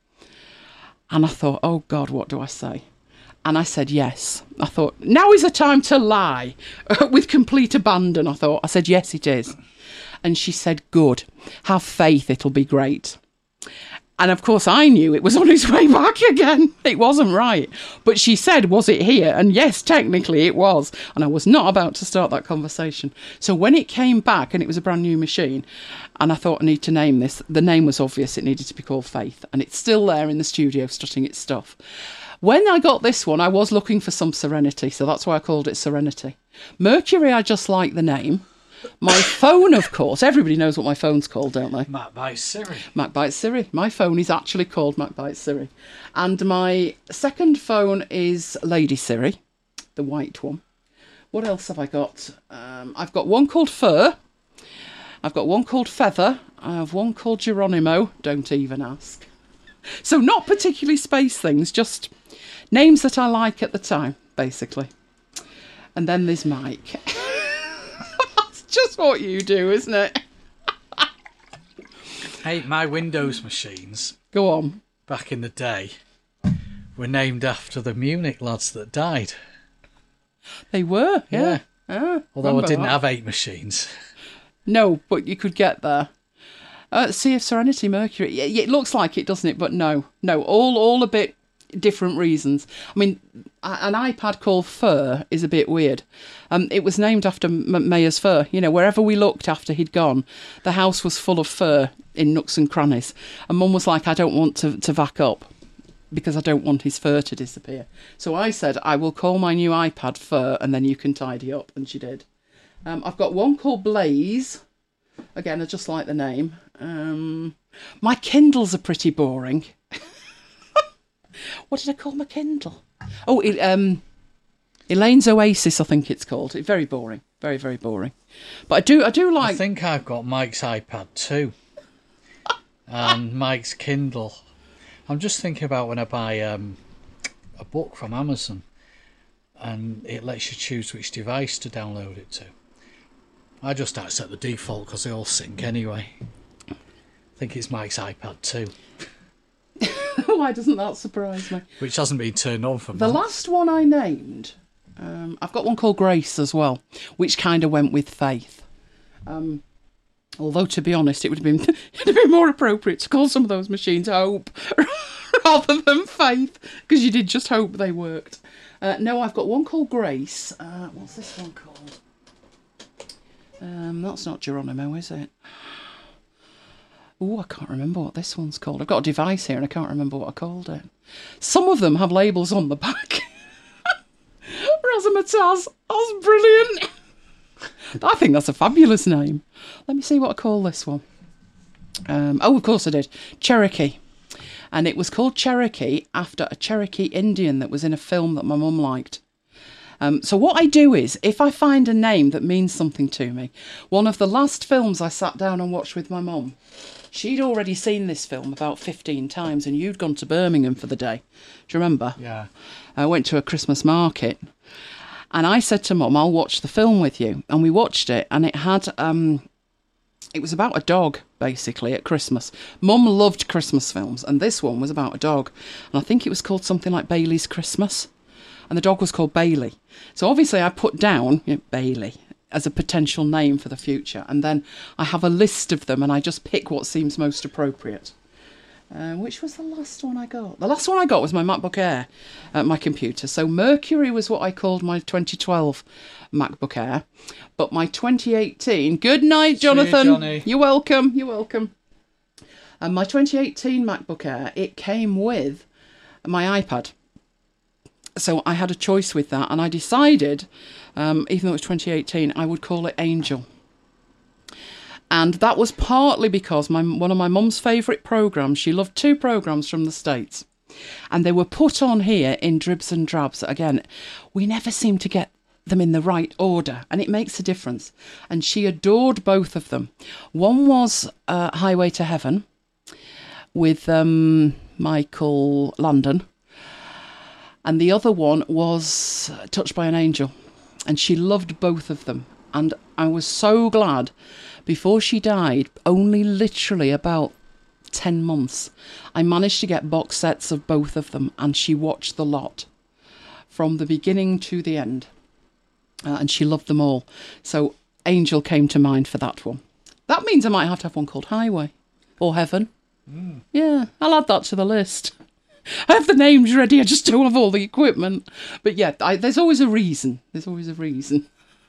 And I thought, oh God, what do I say? And I said, yes. I thought, now is the time to lie with complete abandon. I thought, I said, yes, it is. And she said, good. Have faith. It'll be great. And of course, I knew it was on its way back again. It wasn't right. But she said, was it here? And yes, technically it was. And I was not about to start that conversation. So when it came back and it was a brand new machine, and I thought I need to name this, the name was obvious. It needed to be called Faith. And it's still there in the studio strutting its stuff. When I got this one, I was looking for some Serenity. So that's why I called it Serenity. Mercury, I just like the name. My phone, of course, everybody knows what my phone's called, don't they? Mac Bites Siri. Mac Bites Siri. My phone is actually called Mac Bites Siri. And my second phone is Lady Siri, the white one. What else have I got? Um, I've got one called Fur. I've got one called Feather. I have one called Geronimo. Don't even ask. So not particularly space things, just names that I like at the time, basically. And then there's Mike. Just what you do, isn't it? Hey, my Windows machines, go on, back in the day, were named after the Munich lads that died. They were, yeah. yeah. Ah, Although I didn't that. have eight machines. No, but you could get there. Uh, Sea of Serenity, Mercury. Yeah, it looks like it, doesn't it? But no, no, all all a bit different reasons. I mean, an iPad called Fur is a bit weird. Um, it was named after M- Mayer's fur. You know, wherever we looked after he'd gone, the house was full of fur in nooks and crannies. And Mum was like, I don't want to, to vac up because I don't want his fur to disappear. So I said, I will call my new iPad Fur and then you can tidy up. And she did. Um, I've got one called Blaze. Again, I just like the name. Um, my Kindles are pretty boring. What did I call my Kindle? Oh, it, um, Elaine's Oasis, I think it's called. It's very boring, very very boring. But I do, I do like. I think I've got Mike's iPad too, and Mike's Kindle. I'm just thinking about when I buy um, a book from Amazon, and it lets you choose which device to download it to. I just accept the default because they all sync anyway. I think it's Mike's iPad too. Why doesn't that surprise me? Which hasn't been turned on for the months. last one I named, um, I've got one called Grace as well, which kind of went with Faith. Um, although, to be honest, it would have been it'd have been more appropriate to call some of those machines Hope rather than Faith, because you did just hope they worked. Uh, no, I've got one called Grace. Uh, what's this one called? Um, that's not Geronimo, is it? Oh, I can't remember what this one's called. I've got a device here and I can't remember what I called it. Some of them have labels on the back. Razzmatazz. That's brilliant. I think that's a fabulous name. Let me see what I call this one. Um, oh, of course I did. Cherokee. And it was called Cherokee after a Cherokee Indian that was in a film that my mum liked. Um, so what I do is, if I find a name that means something to me, one of the last films I sat down and watched with my mum, she'd already seen this film about fifteen times and you'd gone to Birmingham for the day. Do you remember? Yeah. I went to a Christmas market and I said to Mum, I'll watch the film with you. And we watched it and it had... Um, It was about a dog, basically, at Christmas. Mum loved Christmas films, and this one was about a dog. And I think it was called something like Bailey's Christmas. And the dog was called Bailey. So obviously I put down you know, Bailey as a potential name for the future. And then I have a list of them, and I just pick what seems most appropriate. Uh, which was the last one I got? The last one I got was my MacBook Air at my computer. So Mercury was what I called my twenty twelve MacBook Air. But my twenty eighteen... Good night, Jonathan. See you, Johnny. You're welcome. You're welcome. And my twenty eighteen MacBook Air, it came with my iPad. So I had a choice with that. And I decided, um, even though it was twenty eighteen, I would call it Angel. And that was partly because my one of my mum's favourite programmes, she loved two programmes from the States. And they were put on here in dribs and drabs. Again, we never seem to get them in the right order, and it makes a difference. And she adored both of them. One was uh, Highway to Heaven with um, Michael Landon. And the other one was Touched by an Angel. And she loved both of them. And I was so glad... Before she died, only literally about ten months, I managed to get box sets of both of them, and she watched the lot from the beginning to the end. Uh, and she loved them all. So Angel came to mind for that one. That means I might have to have one called Highway or Heaven. Mm. Yeah, I'll add that to the list. I have the names ready, I just don't have all the equipment. But yeah, I, there's always a reason. There's always a reason.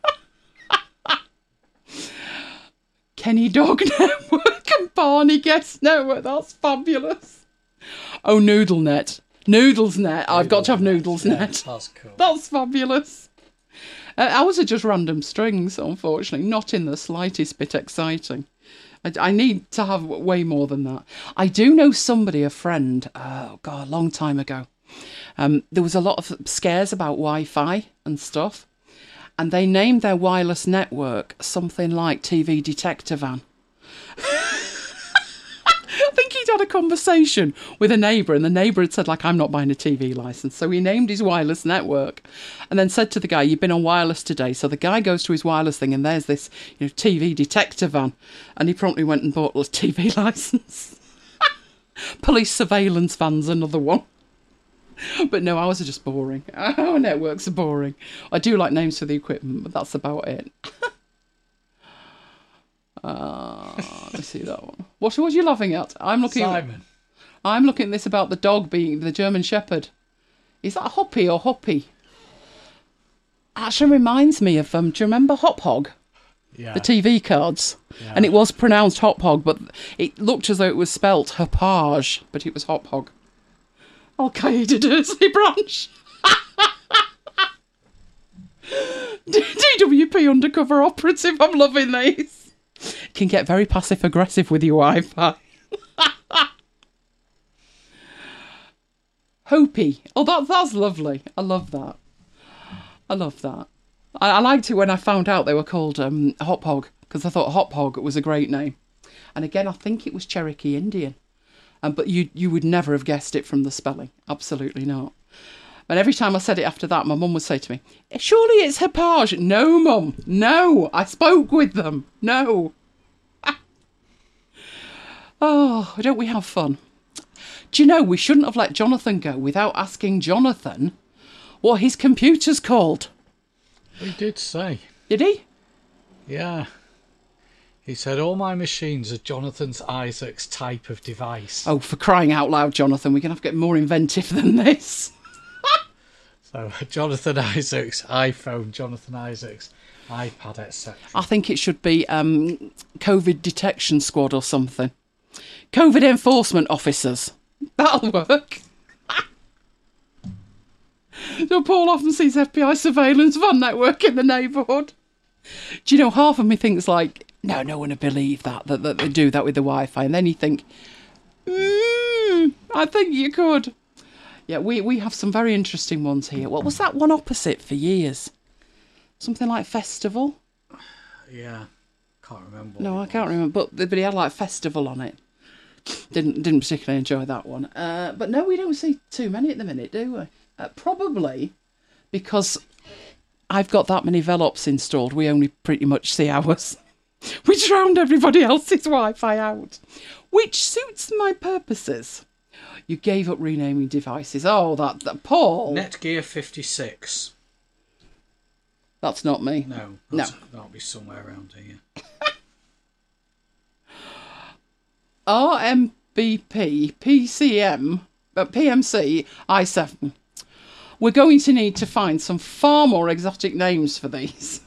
Kenny Dog Network and Barney Guest Network. That's fabulous. Oh, Noodle Net. Noodles Net. Noodle I've got to have Noodles Net. Net. That's cool. That's fabulous. Uh, ours are just random strings, unfortunately. Not in the slightest bit exciting. I, I need to have way more than that. I do know somebody, a friend, oh, God, a long time ago. Um, there was a lot of scares about Wi-Fi and stuff. And they named their wireless network something like T V Detector Van. I think he'd had a conversation with a neighbour, and the neighbour had said, like, I'm not buying a T V licence. So he named his wireless network and then said to the guy, you've been on wireless today. So the guy goes to his wireless thing and there's this you know, T V Detector Van. And he promptly went and bought a T V licence. Police surveillance van's another one. But no, ours are just boring. Our networks are boring. I do like names for the equipment, but that's about it. uh, let's see that one. What was you laughing at? I'm looking. Simon. I'm looking at this about the dog being the German Shepherd. Is that Hoppy or Hoppy? Actually reminds me of um. Do you remember Hop Hog? Yeah. The T V cards. Yeah. And it was pronounced Hop Hog, but it looked as though it was spelt Hopage, but it was Hop Hog. Al-Qaeda Dursley Branch. D W P Undercover Operative. I'm loving these. Can get very passive aggressive with your Wi-Fi. Hopi. Oh, that, that's lovely. I love that. I love that. I, I liked it when I found out they were called um, Hop Hog, because I thought Hop Hog was a great name. And again, I think it was Cherokee Indian. Um, but you you would never have guessed it from the spelling. Absolutely not. And every time I said it after that, my mum would say to me, surely it's Hopage. No, Mum. No. I spoke with them. No. Oh, don't we have fun? Do you know, we shouldn't have let Jonathan go without asking Jonathan what his computer's called. He did say. Did he? Yeah. He said, all my machines are Jonathan Isaac's type of device. Oh, for crying out loud, Jonathan, we're going to have to get more inventive than this. So, Jonathan Isaac's iPhone, Jonathan Isaac's iPad, et cetera. I think it should be um, COVID detection squad or something. COVID enforcement officers. That'll work. So Paul often sees F B I surveillance van network in the neighbourhood. Do you know, half of me thinks like, no, no one would believe that, that, that they do that with the Wi-Fi. And then you think, mm, I think you could. Yeah, we, we have some very interesting ones here. What was that one opposite for years? Something like Festival? Yeah, can't remember. No, I can't remember. But, but he had like Festival on it. Didn't didn't particularly enjoy that one. Uh, but no, we don't see too many at the minute, do we? Uh, probably because I've got that many Velops installed. We only pretty much see ours. We drowned everybody else's Wi-Fi out, which suits my purposes. You gave up renaming devices. Oh, that, that Paul. Netgear fifty-six. That's not me. No, no. That'll be somewhere around here. R M B P, P C M, uh, P M C, i seven. We're going to need to find some far more exotic names for these.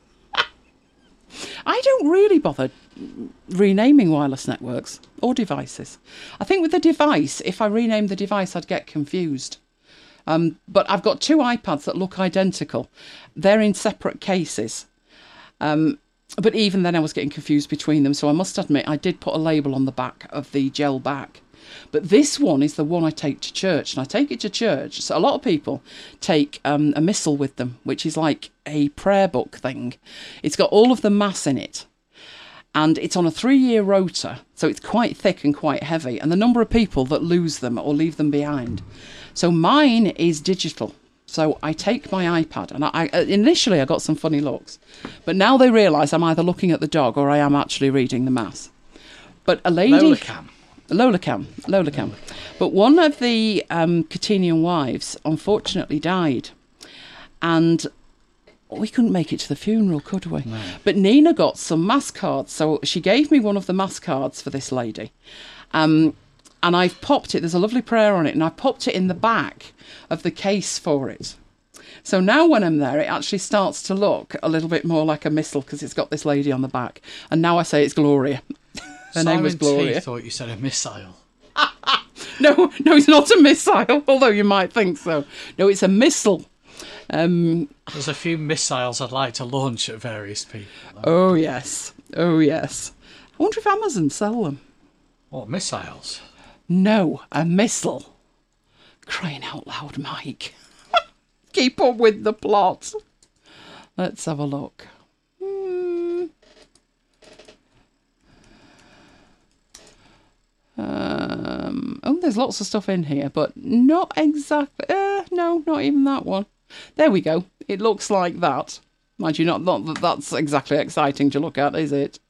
I don't really bother renaming wireless networks or devices. I think with the device, if I renamed the device, I'd get confused. Um, but I've got two iPads that look identical. They're in separate cases. Um, but even then I was getting confused between them. So I must admit, I did put a label on the back of the gel back. But this one is the one I take to church. And I take it to church. So a lot of people take um, a missal with them, which is like a prayer book thing. It's got all of the mass in it. And it's on a three-year rota. So it's quite thick and quite heavy. And the number of people that lose them or leave them behind. So mine is digital. So I take my iPad, and I, I initially I got some funny looks, but now they realise I'm either looking at the dog or I am actually reading the mass. But a lady, Lolacam, Lolacam, Lolacam. But one of the um, Catenian wives unfortunately died, and we couldn't make it to the funeral, could we? No. But Nina got some mass cards, so she gave me one of the mass cards for this lady. Um, And I've popped it, there's a lovely prayer on it, and I popped it in the back of the case for it. So now when I'm there, it actually starts to look a little bit more like a missal because it's got this lady on the back. And now I say it's Gloria. Her Simon name was Gloria. T thought you said a missile. No, no, it's not a missile, although you might think so. No, it's a missile. Um, There's a few missiles I'd like to launch at various people. oh, yes. Oh, yes. I wonder if Amazon sell them. What, missiles? No, a missile. Crying out loud, Mike. Keep up with the plot. Let's have a look. Hmm. Um, oh, there's lots of stuff in here, but not exactly. Uh, no, not even that one. There we go. It looks like that. Mind you, not, not that that's exactly exciting to look at, is it?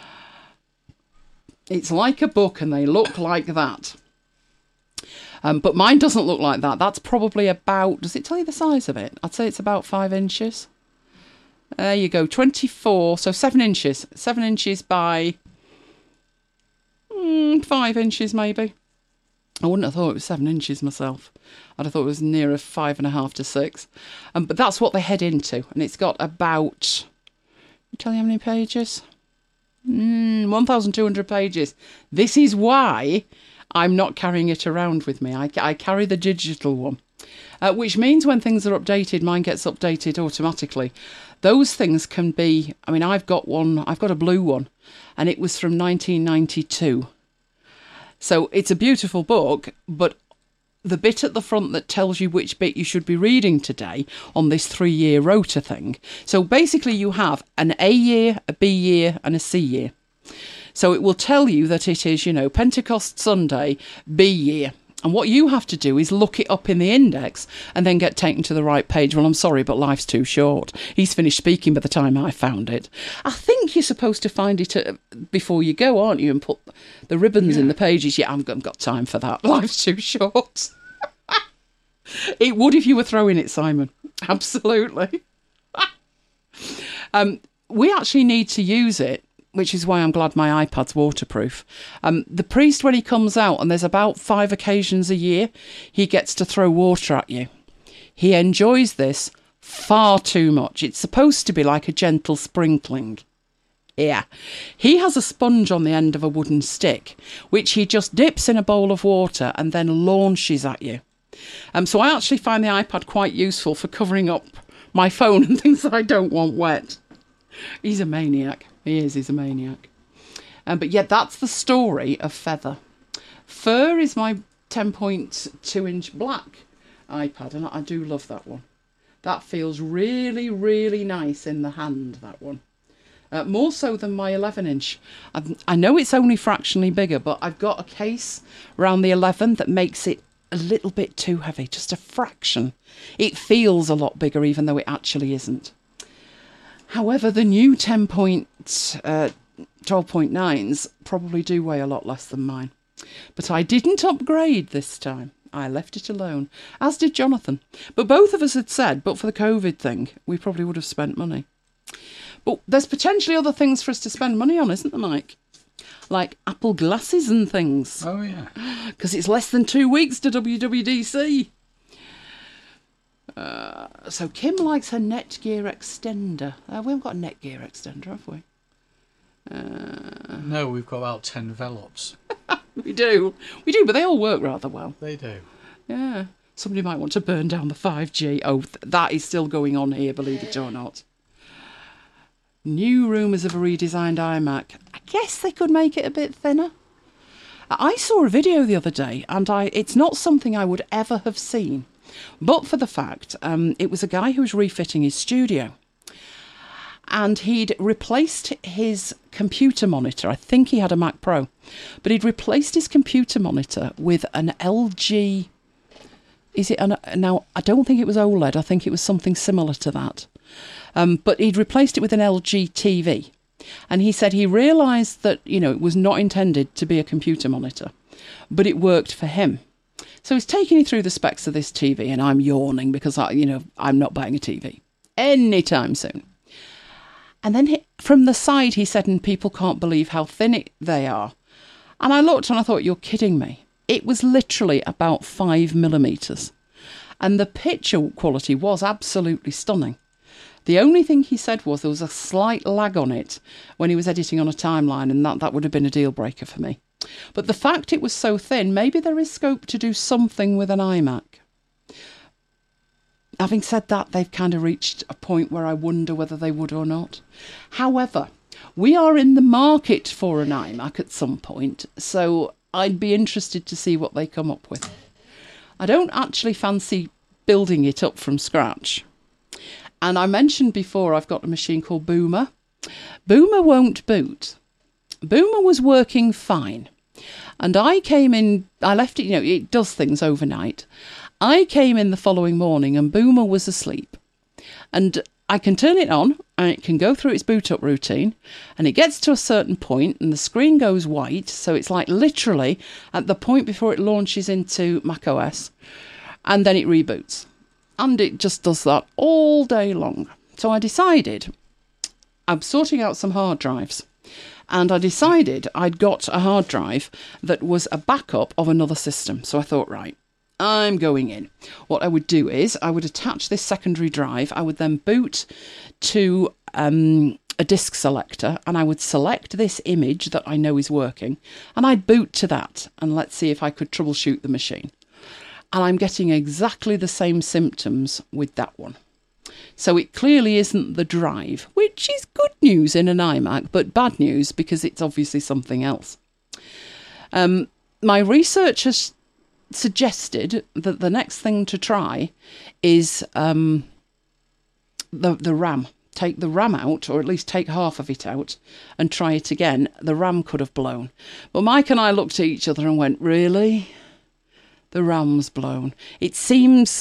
It's like a book and they look like that. Um, but mine doesn't look like that. That's probably about... Does it tell you the size of it? I'd say it's about five inches. There you go. twenty-four. So seven inches. Seven inches by... Mm, five inches, maybe. I wouldn't have thought it was seven inches myself. I'd have thought it was nearer five and a half to six. Um, but that's what they head into. And it's got about... Tell you how many pages? Mm, one thousand two hundred pages. This is why I'm not carrying it around with me. I, I carry the digital one, uh, which means when things are updated, mine gets updated automatically. Those things can be, I mean, I've got one, I've got a blue one, and it was from nineteen ninety-two. So it's a beautiful book, but the bit at the front that tells you which bit you should be reading today on this three-year rota thing. So basically you have an A year, a B year and a C year. So it will tell you that it is, you know, Pentecost Sunday, B year. And what you have to do is look it up in the index and then get taken to the right page. Well, I'm sorry, but life's too short. He's finished speaking by the time I found it. I think you're supposed to find it uh, before you go, aren't you? And put the ribbons yeah. in the pages. Yeah, I haven't got time for that. Life's too short. It would if you were throwing it, Simon. Absolutely. um, we actually need to use it which is why I'm glad my iPad's waterproof. Um, the priest, when he comes out, and there's about five occasions a year, he gets to throw water at you. He enjoys this far too much. It's supposed to be like a gentle sprinkling. Yeah. He has a sponge on the end of a wooden stick, which he just dips in a bowl of water and then launches at you. Um, so I actually find the iPad quite useful for covering up my phone and things that I don't want wet. He's a maniac. He is, he's a maniac. Um, but yeah, that's the story of Feather. Fur is my ten point two inch black iPad, and I do love that one. That feels really, really nice in the hand, that one. Uh, more so than my eleven inch. I, I know it's only fractionally bigger, but I've got a case around the eleven that makes it a little bit too heavy, just a fraction. It feels a lot bigger, even though it actually isn't. However, the new ten point, uh, twelve point nines probably do weigh a lot less than mine. But I didn't upgrade this time. I left it alone, as did Jonathan. But both of us had said, but for the COVID thing, we probably would have spent money. But there's potentially other things for us to spend money on, isn't there, Mike? Like Apple glasses and things. Oh, yeah. Because it's less than two weeks to W W D C. Uh, so Kim likes her Netgear extender. Uh, we haven't got a Netgear extender, have we? Uh, no, we've got about ten Velops. we do. We do, but they all work rather well. They do. Yeah. Somebody might want to burn down the five G. Oh, th- that is still going on here, believe it or not. New rumours of a redesigned iMac. I guess they could make it a bit thinner. I saw a video the other day, and I it's not something I would ever have seen, but for the fact um, it was a guy who was refitting his studio. And he'd replaced his computer monitor. I think he had a Mac Pro, but he'd replaced his computer monitor with an L G. Is it an, now? I don't think it was OLED. I think it was something similar to that. Um, but he'd replaced it with an L G T V. And he said he realised that, you know, it was not intended to be a computer monitor, but it worked for him. So he's taking me through the specs of this T V, and I'm yawning because, I, you know, I'm not buying a T V anytime soon. And then he, from the side, he said, and people can't believe how thin it, they are. And I looked and I thought, you're kidding me. It was literally about five millimetres. And the picture quality was absolutely stunning. The only thing he said was there was a slight lag on it when he was editing on a timeline, and that, that would have been a deal breaker for me. But the fact it was so thin, maybe there is scope to do something with an iMac. Having said that, they've kind of reached a point where I wonder whether they would or not. However, we are in the market for an iMac at some point, so I'd be interested to see what they come up with. I don't actually fancy building it up from scratch. And I mentioned before I've got a machine called Boomer. Boomer won't boot. Boomer was working fine. And I came in, I left it, you know, it does things overnight. I came in the following morning and Boomer was asleep. And I can turn it on and it can go through its boot up routine, and it gets to a certain point and the screen goes white. So it's like literally at the point before it launches into macOS, and then it reboots. And it just does that all day long. So I decided I'm sorting out some hard drives. And I decided I'd got a hard drive that was a backup of another system. So I thought, right, I'm going in. What I would do is I would attach this secondary drive. I would then boot to um, a disk selector, and I would select this image that I know is working, and I'd boot to that, and let's see if I could troubleshoot the machine. And I'm getting exactly the same symptoms with that one. So it clearly isn't the drive, which is good news in an iMac, but bad news because it's obviously something else. Um, my research has suggested that the next thing to try is um, the, the RAM. Take the RAM out, or at least take half of it out, and try it again. The RAM could have blown. But Mike and I looked at each other and went, really? The RAM's blown. It seems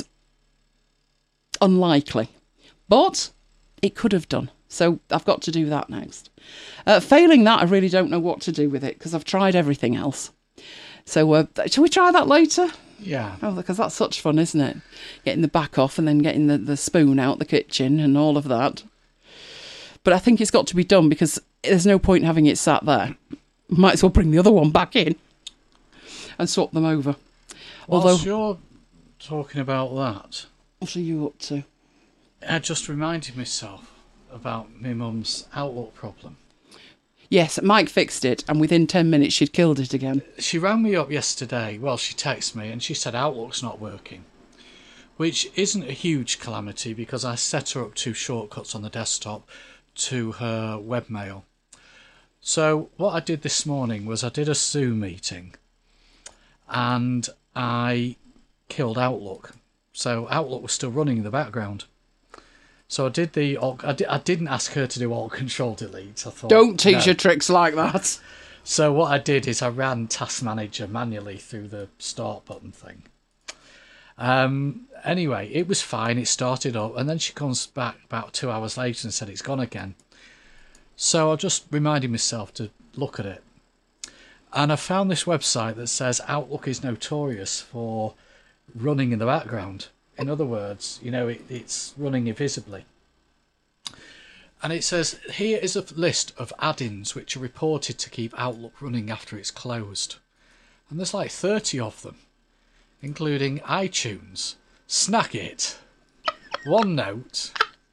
unlikely, but it could have done. So I've got to do that next. Uh, failing that, I really don't know what to do with it because I've tried everything else. So uh, shall we try that later? Yeah. Oh, because that's such fun, isn't it? Getting the back off and then getting the, the spoon out the kitchen and all of that. But I think it's got to be done because there's no point having it sat there. Might as well bring the other one back in and swap them over. Whilst Although you're talking about that, what are you up to? I just reminded myself about my mum's Outlook problem. Yes, Mike fixed it, and within ten minutes she'd killed it again. She rang me up yesterday, well, she texted me, and she said Outlook's not working, which isn't a huge calamity because I set her up two shortcuts on the desktop to her webmail. So what I did this morning was I did a Zoom meeting, and I killed Outlook. So Outlook was still running in the background. So I did the. I, did, I didn't ask her to do Alt Control Delete. I thought, don't teach no. her tricks like that. So what I did is I ran Task Manager manually through the start button thing. Um. Anyway, it was fine. It started up, and then she comes back about two hours later and said it's gone again. So I just reminded myself to look at it, and I found this website that says Outlook is notorious for running in the background. In other words, you know, it, it's running invisibly. And it says, here is a list of add-ins which are reported to keep Outlook running after it's closed. And there's like thirty of them, including iTunes, Snagit, OneNote,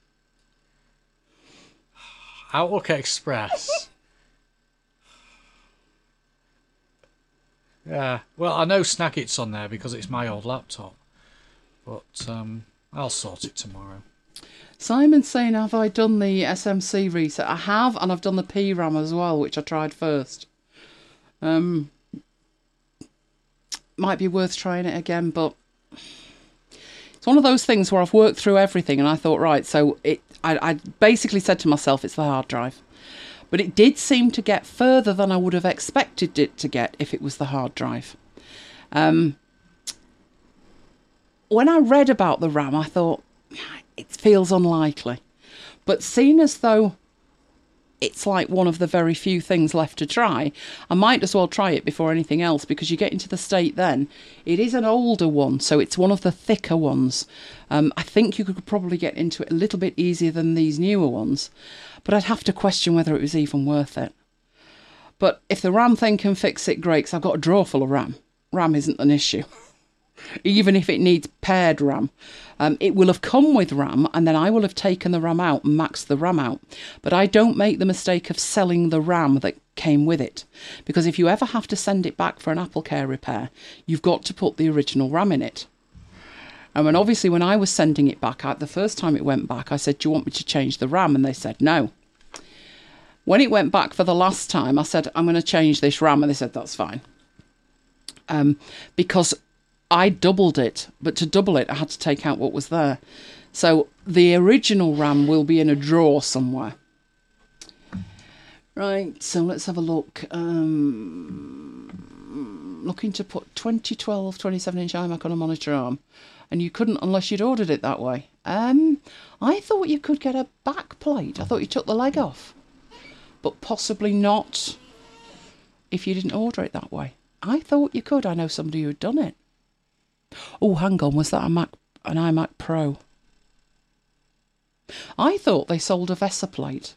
Outlook Express. Yeah, well, I know Snagit's on there because it's my old laptop. But um, I'll sort it tomorrow. Simon's saying, have I done the S M C reset? I have, and I've done the P RAM as well, which I tried first. Um, might be worth trying it again, but it's one of those things where I've worked through everything, and I thought, right, so it. I, I basically said to myself, it's the hard drive. But it did seem to get further than I would have expected it to get if it was the hard drive. Um... When I read about the RAM, I thought, it feels unlikely. But seeing as though it's like one of the very few things left to try, I might as well try it before anything else, because you get into the state then. It is an older one, so it's one of the thicker ones. Um, I think you could probably get into it a little bit easier than these newer ones, but I'd have to question whether it was even worth it. But if the RAM thing can fix it, great, 'cause I've got a drawer full of RAM. RAM isn't an issue. Even if it needs paired RAM. Um, it will have come with RAM, and then I will have taken the RAM out and maxed the RAM out. But I don't make the mistake of selling the RAM that came with it. Because if you ever have to send it back for an AppleCare repair, you've got to put the original RAM in it. And when obviously when I was sending it back out, the first time it went back, I said, do you want me to change the RAM? And they said, no. When it went back for the last time, I said, I'm going to change this RAM. And they said, that's fine. Um, because I doubled it, but to double it, I had to take out what was there. So the original RAM will be in a drawer somewhere. Right, so let's have a look. Um, looking to put twenty twelve twenty-seven inch iMac on a monitor arm. And you couldn't unless you'd ordered it that way. Um, I thought you could get a back plate. I thought you took the leg off. But possibly not if you didn't order it that way. I thought you could. I know somebody who had done it. Oh, hang on, was that a Mac, an iMac Pro? I thought they sold a VESA plate.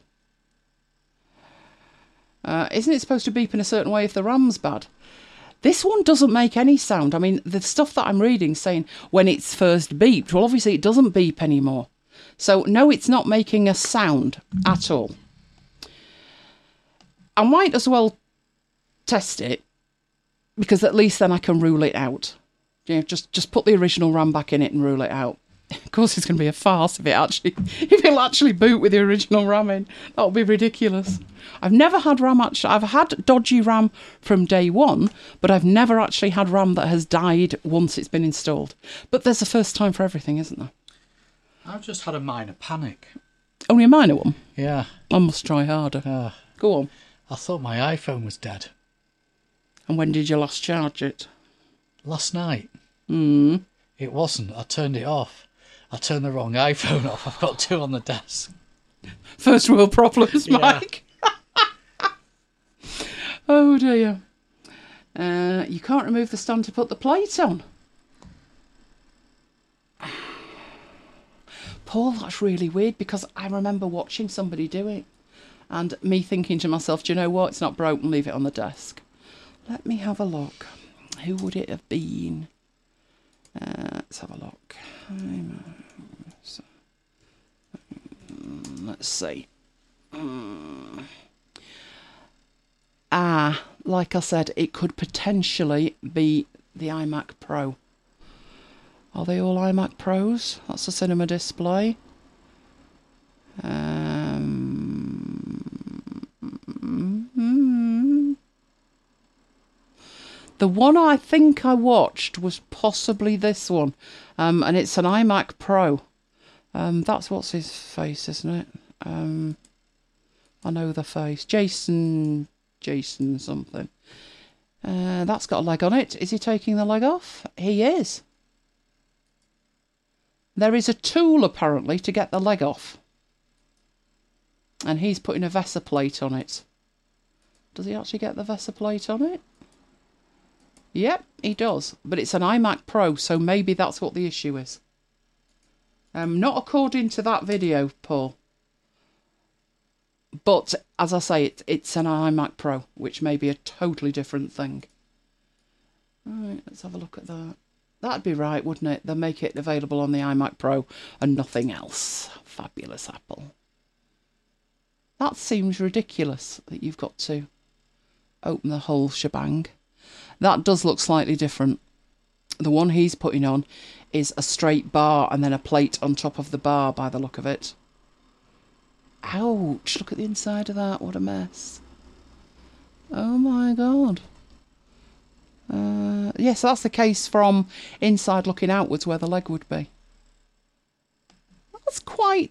Uh, isn't it supposed to beep in a certain way if the RAM's bad? This one doesn't make any sound. I mean, the stuff that I'm reading saying when it's first beeped, well, obviously it doesn't beep anymore. So, no, it's not making a sound at all. I might as well test it, because at least then I can rule it out. Yeah, just just put the original RAM back in it and rule it out. Of course, it's going to be a farce if it actually if it'll actually boot with the original RAM in. That'll be ridiculous. I've never had RAM actually. I've had dodgy RAM from day one, but I've never actually had RAM that has died once it's been installed. But there's a first time for everything, isn't there? I've just had a minor panic. Only a minor one? Yeah. I must try harder. Uh, Go on. I thought my iPhone was dead. And when did you last charge it? Last night. Hmm. It wasn't. I turned it off. I turned the wrong iPhone off. I've got two on the desk. First world problems, Mike. Yeah. Oh dear. Uh, you can't remove the stand to put the plate on. Paul, that's really weird, because I remember watching somebody do it. And me thinking to myself, do you know what? It's not broken, leave it on the desk. Let me have a look. Who would it have been? Uh, let's have a look. Let's see. Ah, like I said, it could potentially be the iMac Pro. Are they all iMac Pros? That's a cinema display. Um, the one I think I watched was possibly this one, um, and it's an iMac Pro. Um, that's what's his face, isn't it? Um, I know the face. Jason, Jason something. Uh, that's got a leg on it. Is he taking the leg off? He is. There is a tool apparently to get the leg off. And he's putting a VESA plate on it. Does he actually get the VESA plate on it? Yep, he does. But it's an iMac Pro, so maybe that's what the issue is. Um, not according to that video, Paul. But, as I say, it, it's an iMac Pro, which may be a totally different thing. Alright, let's have a look at that. That'd be right, wouldn't it? They'll make it available on the iMac Pro and nothing else. Fabulous, Apple. That seems ridiculous that you've got to open the whole shebang. That does look slightly different. The one he's putting on is a straight bar and then a plate on top of the bar by the look of it. Ouch, look at the inside of that, what a mess. Oh my god. Uh, yes, that's the case from inside looking outwards where the leg would be. That's quite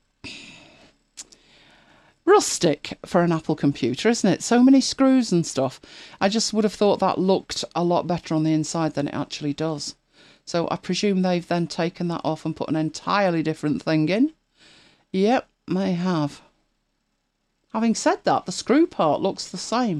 rustic for an Apple computer, isn't it? So many screws and stuff. I just would have thought that looked a lot better on the inside than it actually does. So I presume they've then taken that off and put an entirely different thing in. Yep, they have. Having said that, the screw part looks the same.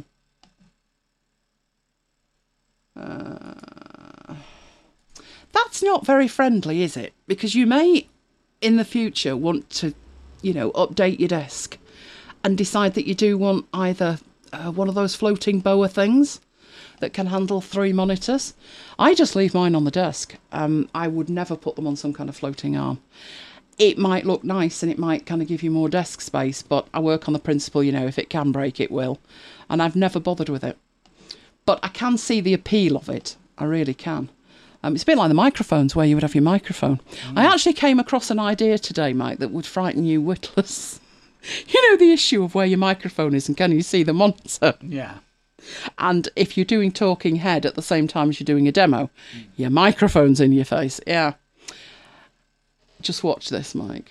Uh, that's not very friendly, is it? Because you may, in the future, want to, you know, update your desk and decide that you do want either uh, one of those floating boa things that can handle three monitors. I just leave mine on the desk. Um, I would never put them on some kind of floating arm. It might look nice and it might kind of give you more desk space, but I work on the principle, you know, if it can break, it will. And I've never bothered with it. But I can see the appeal of it. I really can. Um, it's a bit like the microphones where you would have your microphone. Mm. I actually came across an idea today, Mike, that would frighten you witless. You know the issue of where your microphone is and can you see the monitor? Yeah. And if you're doing talking head at the same time as you're doing a demo, mm. your microphone's in your face. Yeah. Just watch this, Mike.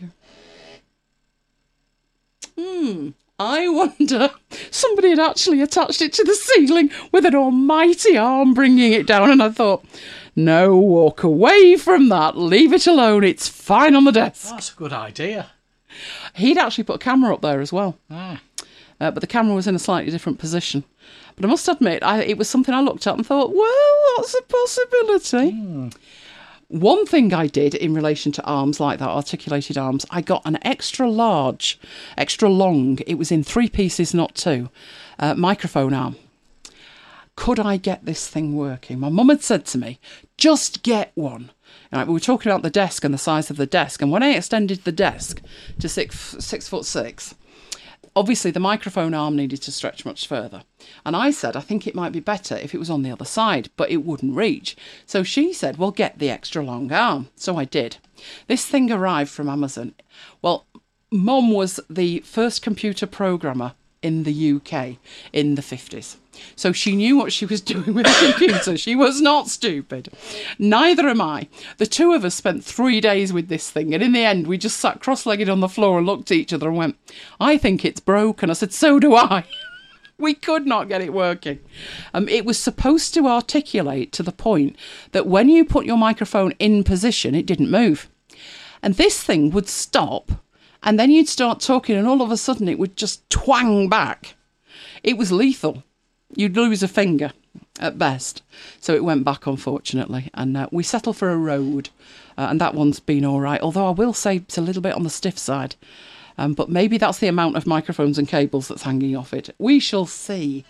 Hmm. I wonder, somebody had actually attached it to the ceiling with an almighty arm bringing it down, and I thought, no, walk away from that, leave it alone, it's fine on the desk. That's a good idea. He'd actually put a camera up there as well, ah. uh, but the camera was in a slightly different position. But I must admit, I, it was something I looked at and thought, well, that's a possibility. Mm. One thing I did in relation to arms like that, articulated arms, I got an extra large, extra long, it was in three pieces, not two, uh, microphone arm. Could I get this thing working? My mum had said to me, just get one. Right, we were talking about the desk and the size of the desk, and when I extended the desk to six, six foot six, obviously the microphone arm needed to stretch much further. And I said, I think it might be better if it was on the other side, but it wouldn't reach. So she said, well, get the extra long arm. So I did. This thing arrived from Amazon. Well, Mum was the first computer programmer in the U K in the fifties. So she knew what she was doing with a computer. She was not stupid. Neither am I. The two of us spent three days with this thing. And in the end, we just sat cross-legged on the floor and looked at each other and went, I think it's broken. I said, so do I. We could not get it working. Um, it was supposed to articulate to the point that when you put your microphone in position, it didn't move. And this thing would stop, and then you'd start talking, and all of a sudden it would just twang back. It was lethal. You'd lose a finger at best. So it went back, unfortunately, and uh, we settled for a Rode, uh, and that one's been all right. Although I will say it's a little bit on the stiff side. Um, but maybe that's the amount of microphones and cables that's hanging off it. We shall see.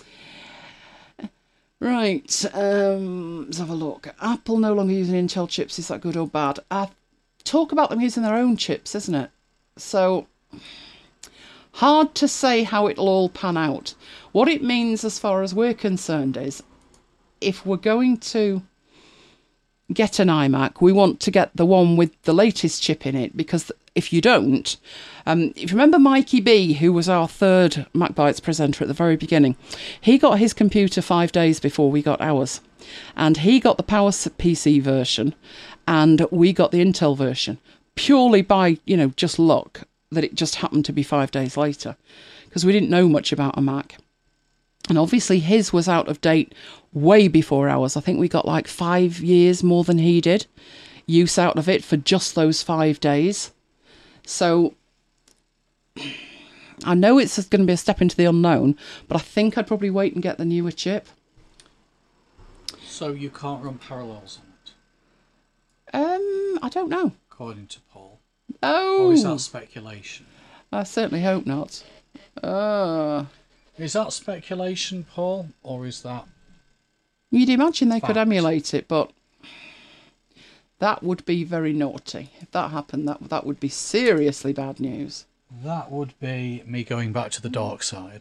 Right, um, let's have a look. Apple no longer using Intel chips. Is that good or bad? Uh, talk about them using their own chips, isn't it? So, hard to say how it'll all pan out. What it means as far as we're concerned is, if we're going to get an iMac, we want to get the one with the latest chip in it, because if you don't, um, if you remember Mikey B, who was our third MacBites presenter at the very beginning, he got his computer five days before we got ours, and he got the PowerPC version, and we got the Intel version, purely by, you know, just luck that it just happened to be five days later, because we didn't know much about a Mac. And obviously his was out of date way before ours. I think we got like five years more than he did use out of it for just those five days. So I know it's going to be a step into the unknown, but I think I'd probably wait and get the newer chip. So you can't run Parallels on it? Um, I don't know. According to Paul. Oh. Or is that speculation? I certainly hope not. Uh, is that speculation, Paul, or is that... You'd imagine they fact? Could emulate it, but that would be very naughty. If that happened, that that would be seriously bad news. That would be me going back to the dark side.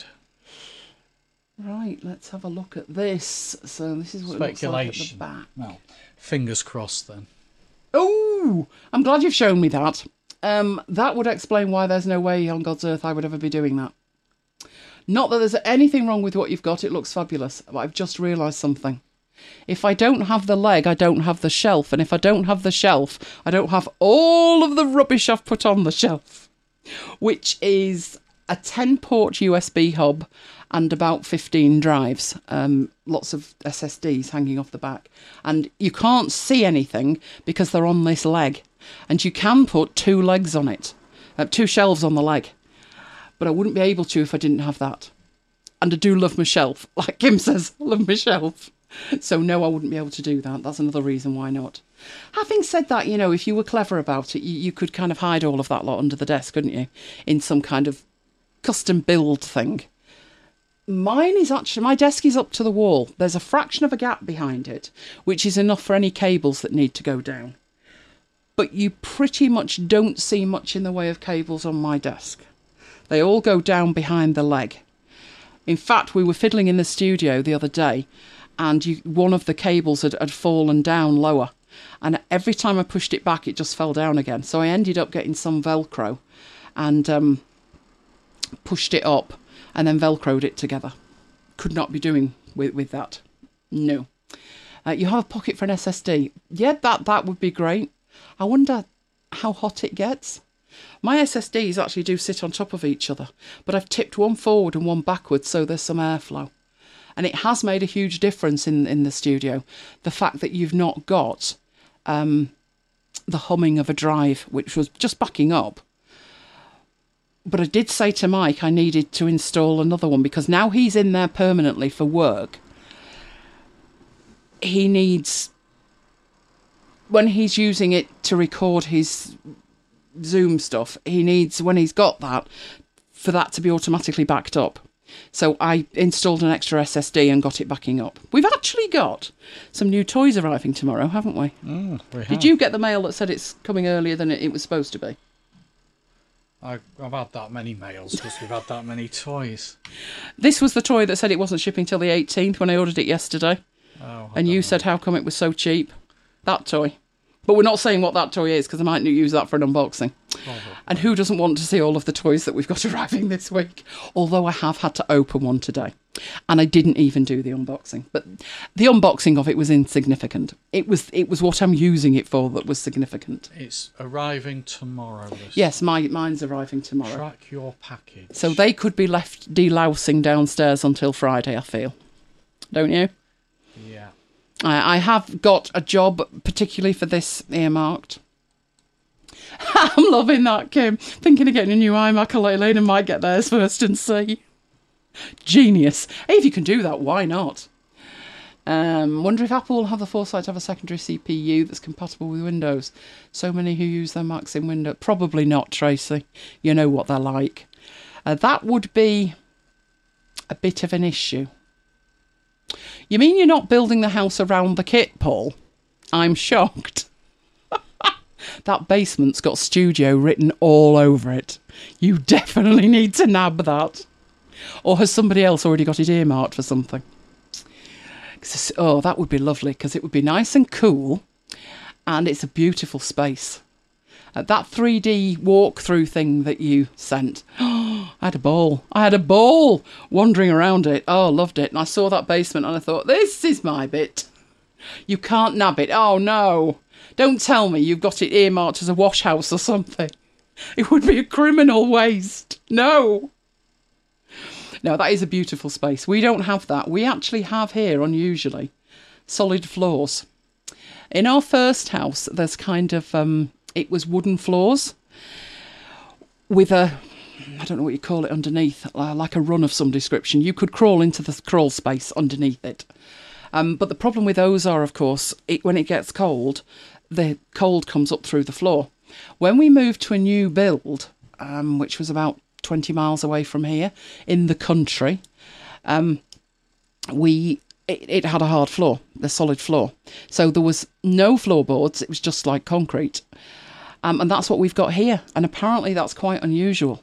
Right, let's have a look at this. So this is what it looks like at the back. Well, fingers crossed then. Oh, I'm glad you've shown me that. Um, that would explain why there's no way on God's earth I would ever be doing that. Not that there's anything wrong with what you've got. It looks fabulous. But I've just realised something. If I don't have the leg, I don't have the shelf. And if I don't have the shelf, I don't have all of the rubbish I've put on the shelf, which is a ten-port U S B hub and about fifteen drives. Um, lots of S S Ds hanging off the back. And you can't see anything because they're on this leg. And you can put two legs on it, uh, two shelves on the leg. But I wouldn't be able to if I didn't have that. And I do love my shelf. Like Kim says, I love my shelf. So no, I wouldn't be able to do that. That's another reason why not. Having said that, you know, if you were clever about it, you, you could kind of hide all of that lot under the desk, couldn't you? In some kind of custom build thing. Mine is actually, my desk is up to the wall. There's a fraction of a gap behind it, which is enough for any cables that need to go down. But you pretty much don't see much in the way of cables on my desk. They all go down behind the leg. In fact, we were fiddling in the studio the other day, and you, one of the cables had, had fallen down lower. And every time I pushed it back, it just fell down again. So I ended up getting some Velcro and um, pushed it up and then Velcroed it together. Could not be doing with, with that. No. Uh, you have a pocket for an S S D. Yeah, that, that would be great. I wonder how hot it gets. My S S Ds actually do sit on top of each other, but I've tipped one forward and one backwards so there's some airflow. And it has made a huge difference in, in the studio, the fact that you've not got um, the humming of a drive, which was just backing up. But I did say to Mike I needed to install another one, because now he's in there permanently for work. He needs, when he's using it to record his Zoom stuff, he needs, when he's got that, for that to be automatically backed up. So I installed an extra S S D and got it backing up. We've actually got some new toys arriving tomorrow, haven't we? Mm, we have. Did you get the mail that said it's coming earlier than it was supposed to be? I, I've had that many mails because we've had that many toys. This was the toy that said it wasn't shipping till the eighteenth when I ordered it yesterday. Oh, and you know. said how come it was so cheap. That toy. But we're not saying what that toy is because I might use that for an unboxing. Probably. And who doesn't want to see all of the toys that we've got arriving this week? Although I have had to open one today. And I didn't even do the unboxing. But the unboxing of it was insignificant. It was it was what I'm using it for that was significant. It's arriving tomorrow. This yes, my mine's arriving tomorrow. Track your package. So they could be left delousing downstairs until Friday, I feel. Don't you? Yeah. I, I have got a job particularly for this earmarked. I'm loving that, Kim. Thinking of getting a new iMac. Elaine and might get theirs first and see. Genius. Hey, if you can do that, why not? Um, wonder if Apple will have the foresight to have a secondary C P U that's compatible with Windows. So many who use their Macs in Windows. Probably not, Tracy. You know what they're like. Uh, that would be a bit of an issue. You mean you're not building the house around the kit, Paul? I'm shocked. That basement's got studio written all over it. You definitely need to nab that. Or has somebody else already got it earmarked for something? Oh, that would be lovely, because it would be nice and cool, and it's a beautiful space. Uh, that three D walkthrough thing that you sent, oh, I had a ball. I had a ball wandering around it. Oh, loved it. And I saw that basement and I thought, this is my bit. You can't nab it. Oh, no. Don't tell me you've got it earmarked as a wash house or something. It would be a criminal waste. No. No, that is a beautiful space. We don't have that. We actually have here, unusually, solid floors. In our first house, there's kind of, um, it was wooden floors with a, I don't know what you call it underneath, like a run of some description. You could crawl into the crawl space underneath it. Um, but the problem with those are, of course, it, when it gets cold, the cold comes up through the floor. When we moved to a new build, um, which was about twenty miles away from here in the country, um we it, it had a hard floor, the solid floor, so there was no floorboards. It was just like concrete, um, and that's what we've got here, and apparently that's quite unusual.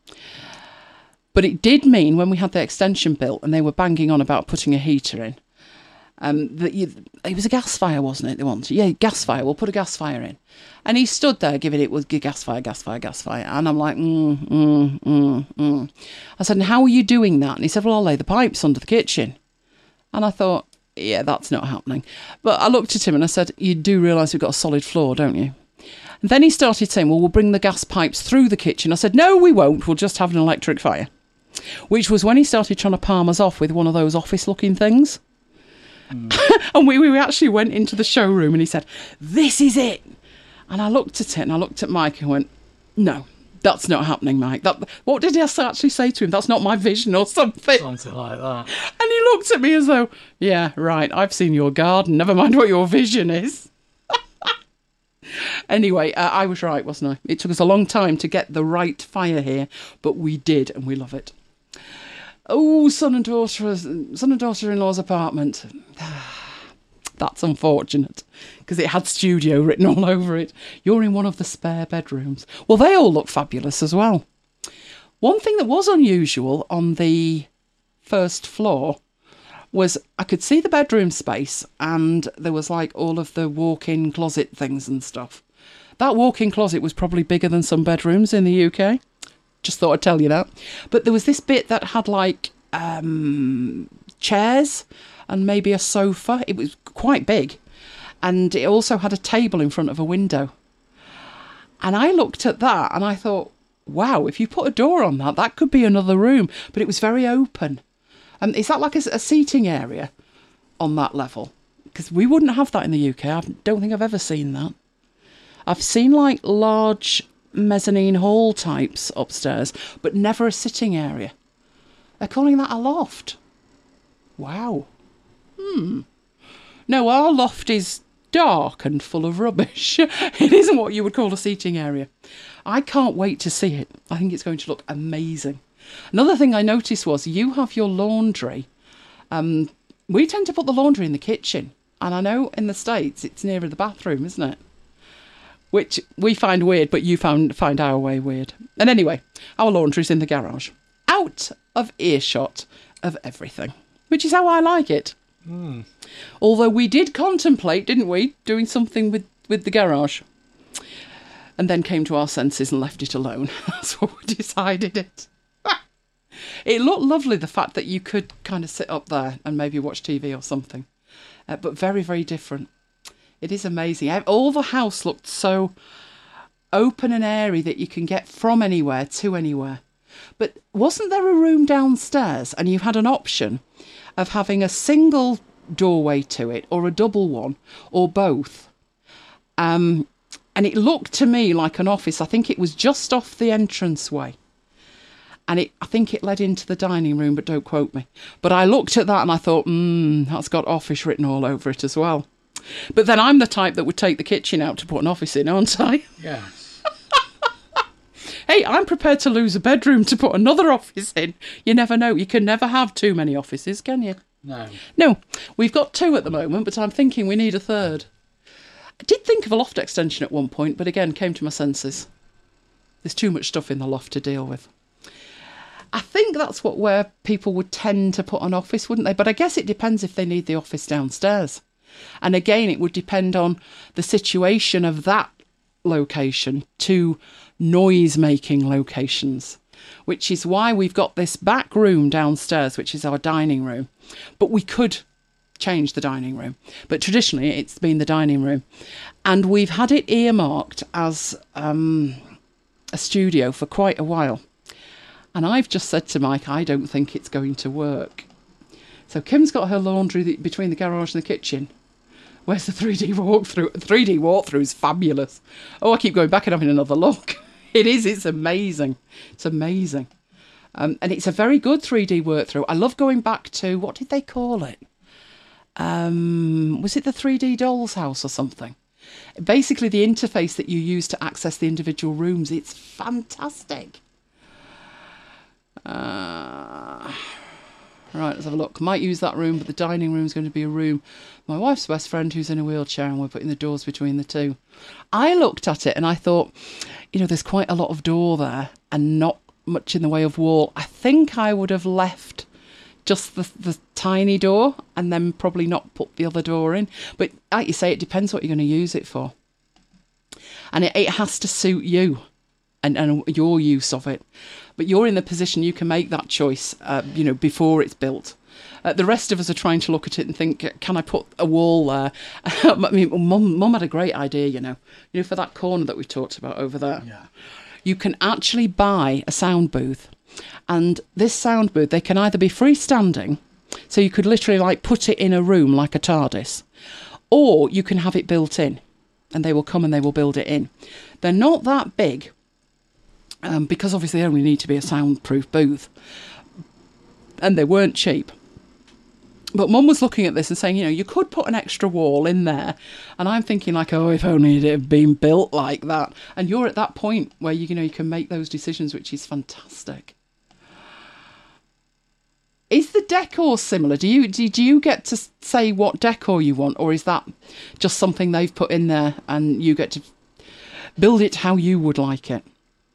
But it did mean when we had the extension built and they were banging on about putting a heater in, um that you, it was a gas fire, wasn't it, they wanted? Yeah, gas fire, we'll put a gas fire in. And he stood there giving it with gas fire, gas fire, gas fire. And I'm like, mm, mm, mm, mm. I said, and how are you doing that? And he said, well, I'll lay the pipes under the kitchen. And I thought, yeah, that's not happening. But I looked at him and I said, you do realise we've got a solid floor, don't you? And then he started saying, well, we'll bring the gas pipes through the kitchen. I said, no, we won't. We'll just have an electric fire. Which was when he started trying to palm us off with one of those office-looking things. Mm. And we, we actually went into the showroom and he said, this is it. And I looked at it and I looked at Mike and went, no, that's not happening, Mike. That, what did I actually say to him? That's not my vision or something. Something like that. And he looked at me as though, yeah, right, I've seen your garden. Never mind what your vision is. Anyway, uh, I was right, wasn't I? It took us a long time to get the right fire here, but we did, and we love it. Oh, son and daughter, son and daughter-in-law's apartment. That's unfortunate, because it had studio written all over it. You're in one of the spare bedrooms. Well, they all look fabulous as well. One thing that was unusual on the first floor was I could see the bedroom space, and there was like all of the walk-in closet things and stuff. That walk-in closet was probably bigger than some bedrooms in the U K. Just thought I'd tell you that. But there was this bit that had like um, chairs and maybe a sofa. It was quite big. And it also had a table in front of a window. And I looked at that and I thought, wow, if you put a door on that, that could be another room. But it was very open. Um, is that like a, a seating area on that level? Because we wouldn't have that in the U K. I don't think I've ever seen that. I've seen like large mezzanine hall types upstairs, but never a sitting area. They're calling that a loft. Wow. Hmm. No, our loft is dark and full of rubbish. It isn't what you would call a seating area. I can't wait to see it. I think it's going to look amazing. Another thing I noticed was you have your laundry. Um, we tend to put the laundry in the kitchen. And I know in the States it's nearer the bathroom, isn't it? Which we find weird, but you found, find our way weird. And anyway, our laundry's in the garage. Out of earshot of everything. Which is how I like it. Mm. Although we did contemplate, didn't we, doing something with, with the garage. And then came to our senses and left it alone. That's what we decided it. It looked lovely, the fact that you could kind of sit up there and maybe watch T V or something. Uh, but very, very different. It is amazing. All the house looked so open and airy that you can get from anywhere to anywhere. But wasn't there a room downstairs and you had an option of having a single doorway to it or a double one or both? Um, and it looked to me like an office. I think it was just off the entranceway. And it, I think it led into the dining room, but don't quote me. But I looked at that and I thought, hmm, that's got office written all over it as well. But then I'm the type that would take the kitchen out to put an office in, aren't I? Yeah. Hey, I'm prepared to lose a bedroom to put another office in. You never know. You can never have too many offices, can you? No. No, we've got two at the moment, but I'm thinking we need a third. I did think of a loft extension at one point, but again, came to my senses. There's too much stuff in the loft to deal with. I think that's what where people would tend to put an office, wouldn't they? But I guess it depends if they need the office downstairs. And again, it would depend on the situation of that location to noise-making locations, which is why we've got this back room downstairs, which is our dining room. But we could change the dining room. But traditionally, it's been the dining room. And we've had it earmarked as um, a studio for quite a while. And I've just said to Mike, I don't think it's going to work. So Kim's got her laundry between the garage and the kitchen. Where's the three D walkthrough? The three D walkthrough is fabulous. Oh, I keep going back and having another look. It is. It's amazing. It's amazing. Um, and it's a very good three D workthrough. I love going back to, what did they call it? Um, was it the three D Doll's House or something? Basically, the interface that you use to access the individual rooms. It's fantastic. Uh, right, let's have a look. Might use that room, but the dining room is going to be a room. My wife's best friend who's in a wheelchair, and we're putting the doors between the two. I looked at it and I thought, you know, there's quite a lot of door there and not much in the way of wall. I think I would have left just the, the tiny door and then probably not put the other door in. But like you say, it depends what you're going to use it for. And it, it has to suit you and, and your use of it. But you're in the position you can make that choice, uh, you know, before it's built. Uh, the rest of us are trying to look at it and think, can I put a wall there? I mean, Mum, Mum had a great idea, you know, you know, for that corner that we talked about over there. Yeah. You can actually buy a sound booth. And this sound booth, they can either be freestanding, so you could literally like put it in a room like a TARDIS, or you can have it built in, and they will come and they will build it in. They're not that big, um, because obviously they only need to be a soundproof booth, and they weren't cheap. But Mum was looking at this and saying, you know, you could put an extra wall in there. And I'm thinking like, oh, if only it had been built like that. And you're at that point where, you, you know, you can make those decisions, which is fantastic. Is the decor similar? Do you, do, do you get to say what decor you want? Or is that just something they've put in there and you get to build it how you would like it?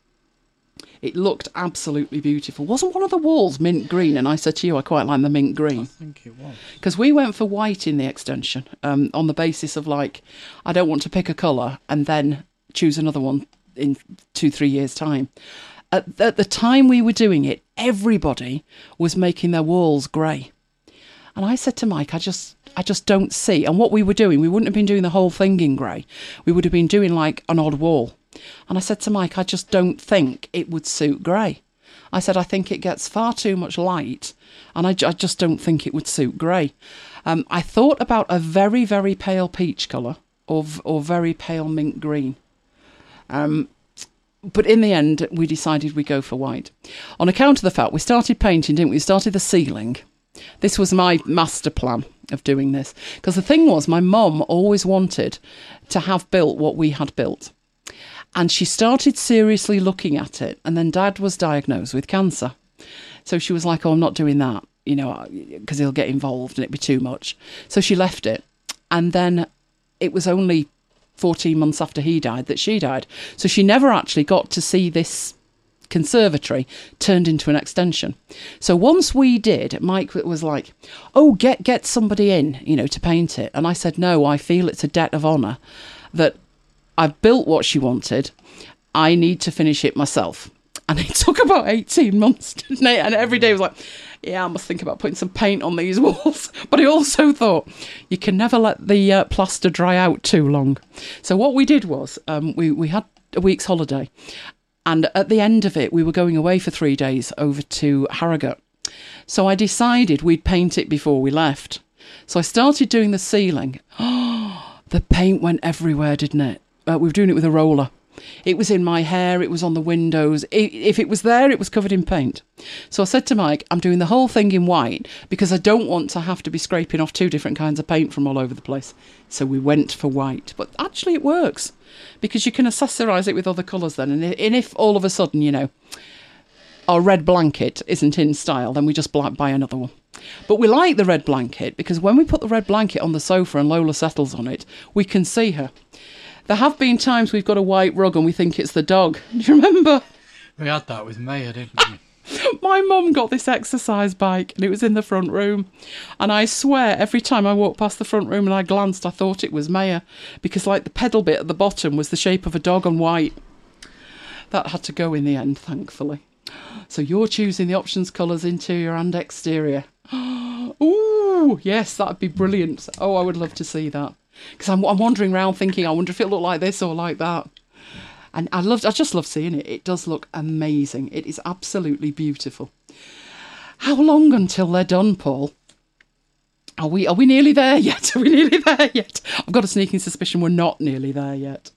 It looked absolutely beautiful. Wasn't one of the walls mint green? And I said to you, I quite like the mint green. I think it was. Because we went for white in the extension um, on the basis of like, I don't want to pick a colour and then choose another one in two, three years' time. At, at the time we were doing it, everybody was making their walls grey. And I said to Mike, I just, I just don't see. And what we were doing, we wouldn't have been doing the whole thing in grey. We would have been doing like an odd wall. And I said to Mike, I just don't think it would suit grey. I said, I think it gets far too much light, and I, I just don't think it would suit grey. Um, I thought about a very, very pale peach colour or, or very pale mint green. Um, but in the end, we decided we'd go for white. On account of the fact we started painting, didn't we? We started the ceiling. This was my master plan of doing this. Because the thing was, my mum always wanted to have built what we had built. And she started seriously looking at it. And then Dad was diagnosed with cancer. So she was like, oh, I'm not doing that, you know, because he'll get involved and it'd be too much. So she left it. And then it was only fourteen months after he died that she died. So she never actually got to see this conservatory turned into an extension. So once we did, Mike was like, oh, get, get somebody in, you know, to paint it. And I said, no, I feel it's a debt of honour that I've built what she wanted. I need to finish it myself. And it took about eighteen months, didn't it? And every day was like, yeah, I must think about putting some paint on these walls. But I also thought, you can never let the uh, plaster dry out too long. So what we did was, um, we, we had a week's holiday. And at the end of it, we were going away for three days over to Harrogate. So I decided we'd paint it before we left. So I started doing the ceiling. Oh, the paint went everywhere, didn't it? Uh, we were doing it with a roller. It was in my hair, it was on the windows. I if it was there, it was covered in paint. So I said to Mike, I'm doing the whole thing in white because I don't want to have to be scraping off two different kinds of paint from all over the place. So we went for white. But actually it works because you can accessorise it with other colours then. And if all of a sudden, you know, our red blanket isn't in style, then we just buy another one. But we like the red blanket because when we put the red blanket on the sofa and Lola settles on it, we can see her. There have been times we've got a white rug and we think it's the dog. Do you remember? We had that with Maya, didn't we? My mum got this exercise bike and it was in the front room. And I swear every time I walked past the front room and I glanced, I thought it was Maya. Because like the pedal bit at the bottom was the shape of a dog on white. That had to go in the end, thankfully. So you're choosing the options colours, interior and exterior. Ooh, yes, that'd be brilliant. Oh, I would love to see that. Because I'm, I'm wandering around thinking, I wonder if it'll look like this or like that. And I loved, I just love seeing it. It does look amazing. It is absolutely beautiful. How long until they're done, Paul? Are we, are we nearly there yet? Are we nearly there yet? I've got a sneaking suspicion we're not nearly there yet.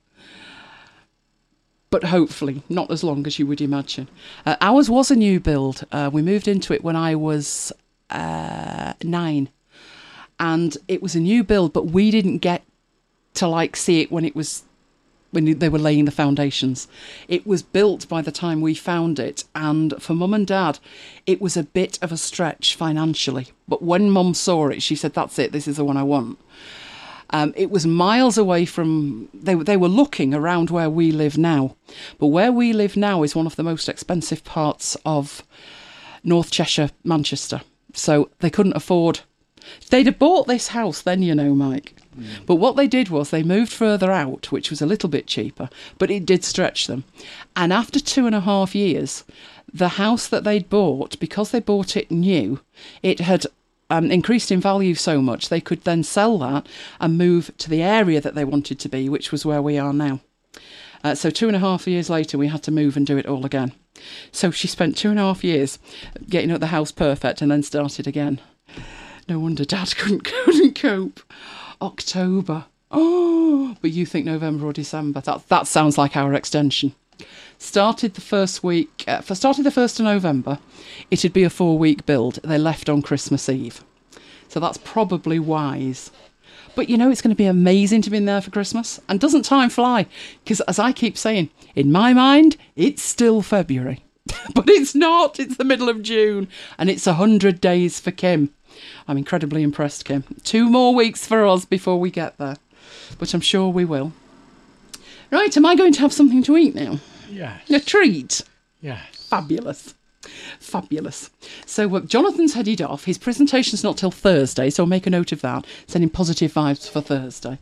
But hopefully not as long as you would imagine. Uh, ours was a new build. Uh, we moved into it when I was uh, nine. And it was a new build, but we didn't get to like see it when it was when they were laying the foundations. It was built by the time we found it, and for Mum and Dad, it was a bit of a stretch financially. But when Mum saw it, she said, "That's it. This is the one I want." Um, it was miles away from. They they were looking around where we live now, but where we live now is one of the most expensive parts of North Cheshire, Manchester. So they couldn't afford. They'd have bought this house then, you know, Mike. Mm. But what they did was they moved further out, which was a little bit cheaper, but it did stretch them. And after two and a half years, the house that they'd bought, because they bought it new, it had um, increased in value so much they could then sell that and move to the area that they wanted to be, which was where we are now. Uh, so two and a half years later, we had to move and do it all again. So she spent two and a half years getting up the house perfect and then started again. No wonder Dad couldn't, couldn't cope. October. Oh, but you think November or December. That, that sounds like our extension. Started the first week, uh, for started the first of November. It'd be a four-week build. They left on Christmas Eve. So that's probably wise. But, you know, it's going to be amazing to be in there for Christmas. And doesn't time fly? Because, as I keep saying, in my mind, it's still February. But it's not. It's the middle of June. And it's one hundred days for Kim. I'm incredibly impressed, Kim. Two more weeks for us before we get there. But I'm sure we will. Right, am I going to have something to eat now? Yes. A treat? Yes. Fabulous. Fabulous. So uh, Jonathan's headed off. His presentation's not till Thursday, so I'll make a note of that. Sending positive vibes for Thursday.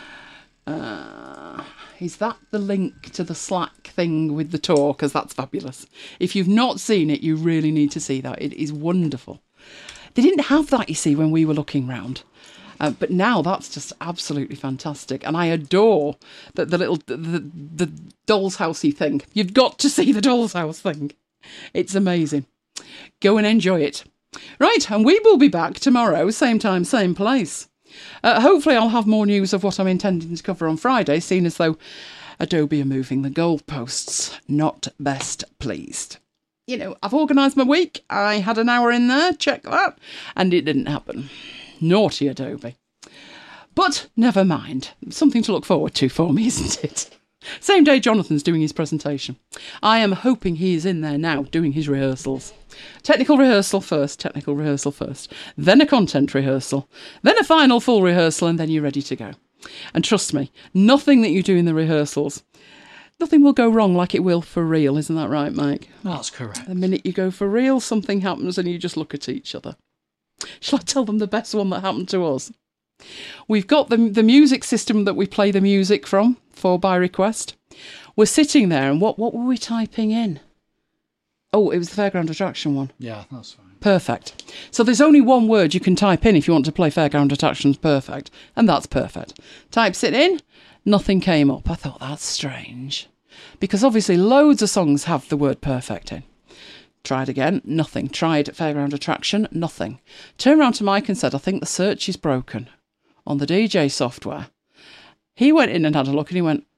Uh, is that the link to the Slack thing with the tour? Because that's fabulous. If you've not seen it, you really need to see that. It is wonderful. They didn't have that, you see, when we were looking round. Uh, but now that's just absolutely fantastic. And I adore the, the little, the, the, the doll's housey thing. You've got to see the doll's house thing. It's amazing. Go and enjoy it. Right, and we will be back tomorrow, same time, same place. Uh, hopefully I'll have more news of what I'm intending to cover on Friday, seeing as though Adobe are moving the goalposts. Not best pleased. You know, I've organised my week. I had an hour in there, check that, and it didn't happen. Naughty Adobe. But never mind. Something to look forward to for me, isn't it? Same day Jonathan's doing his presentation. I am hoping he is in there now doing his rehearsals. Technical rehearsal first, technical rehearsal first. Then a content rehearsal. Then a final full rehearsal, and then you're ready to go. And trust me, nothing that you do in the rehearsals, nothing will go wrong like it will for real. Isn't that right, Mike? That's correct. The minute you go for real, something happens and you just look at each other. Shall I tell them the best one that happened to us? We've got the, the music system that we play the music from, for by request. We're sitting there, and what, what were we typing in? Oh, it was the Fairground Attraction one. Yeah, that's fine. Perfect. So there's only one word you can type in if you want to play Fairground Attractions perfect, and that's perfect. Types it in, nothing came up. I thought, that's strange. Because obviously loads of songs have the word perfect in. Tried again, nothing. Tried Fairground Attraction, nothing. Turned round to Mike and said, I think the search is broken on the D J software. He went in and had a look and he went,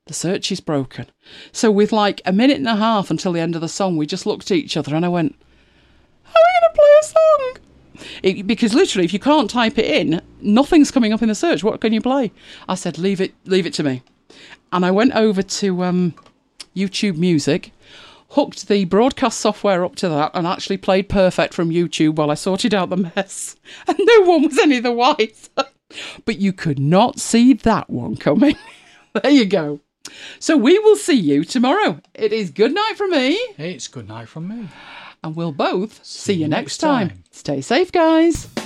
The search is broken. So with like a minute and a half until the end of the song, we just looked at each other and I went, how are we going to play a song? It, because literally, if you can't type it in, nothing's coming up in the search. What can you play? I said, leave it, leave it to me. And I went over to um, YouTube Music, hooked the broadcast software up to that and actually played Perfect from YouTube while I sorted out the mess. And no one was any the wiser. But you could not see that one coming. There you go. So we will see you tomorrow. It is good night from me. It's good night from me. And we'll both see, see you next time. time. Stay safe, guys.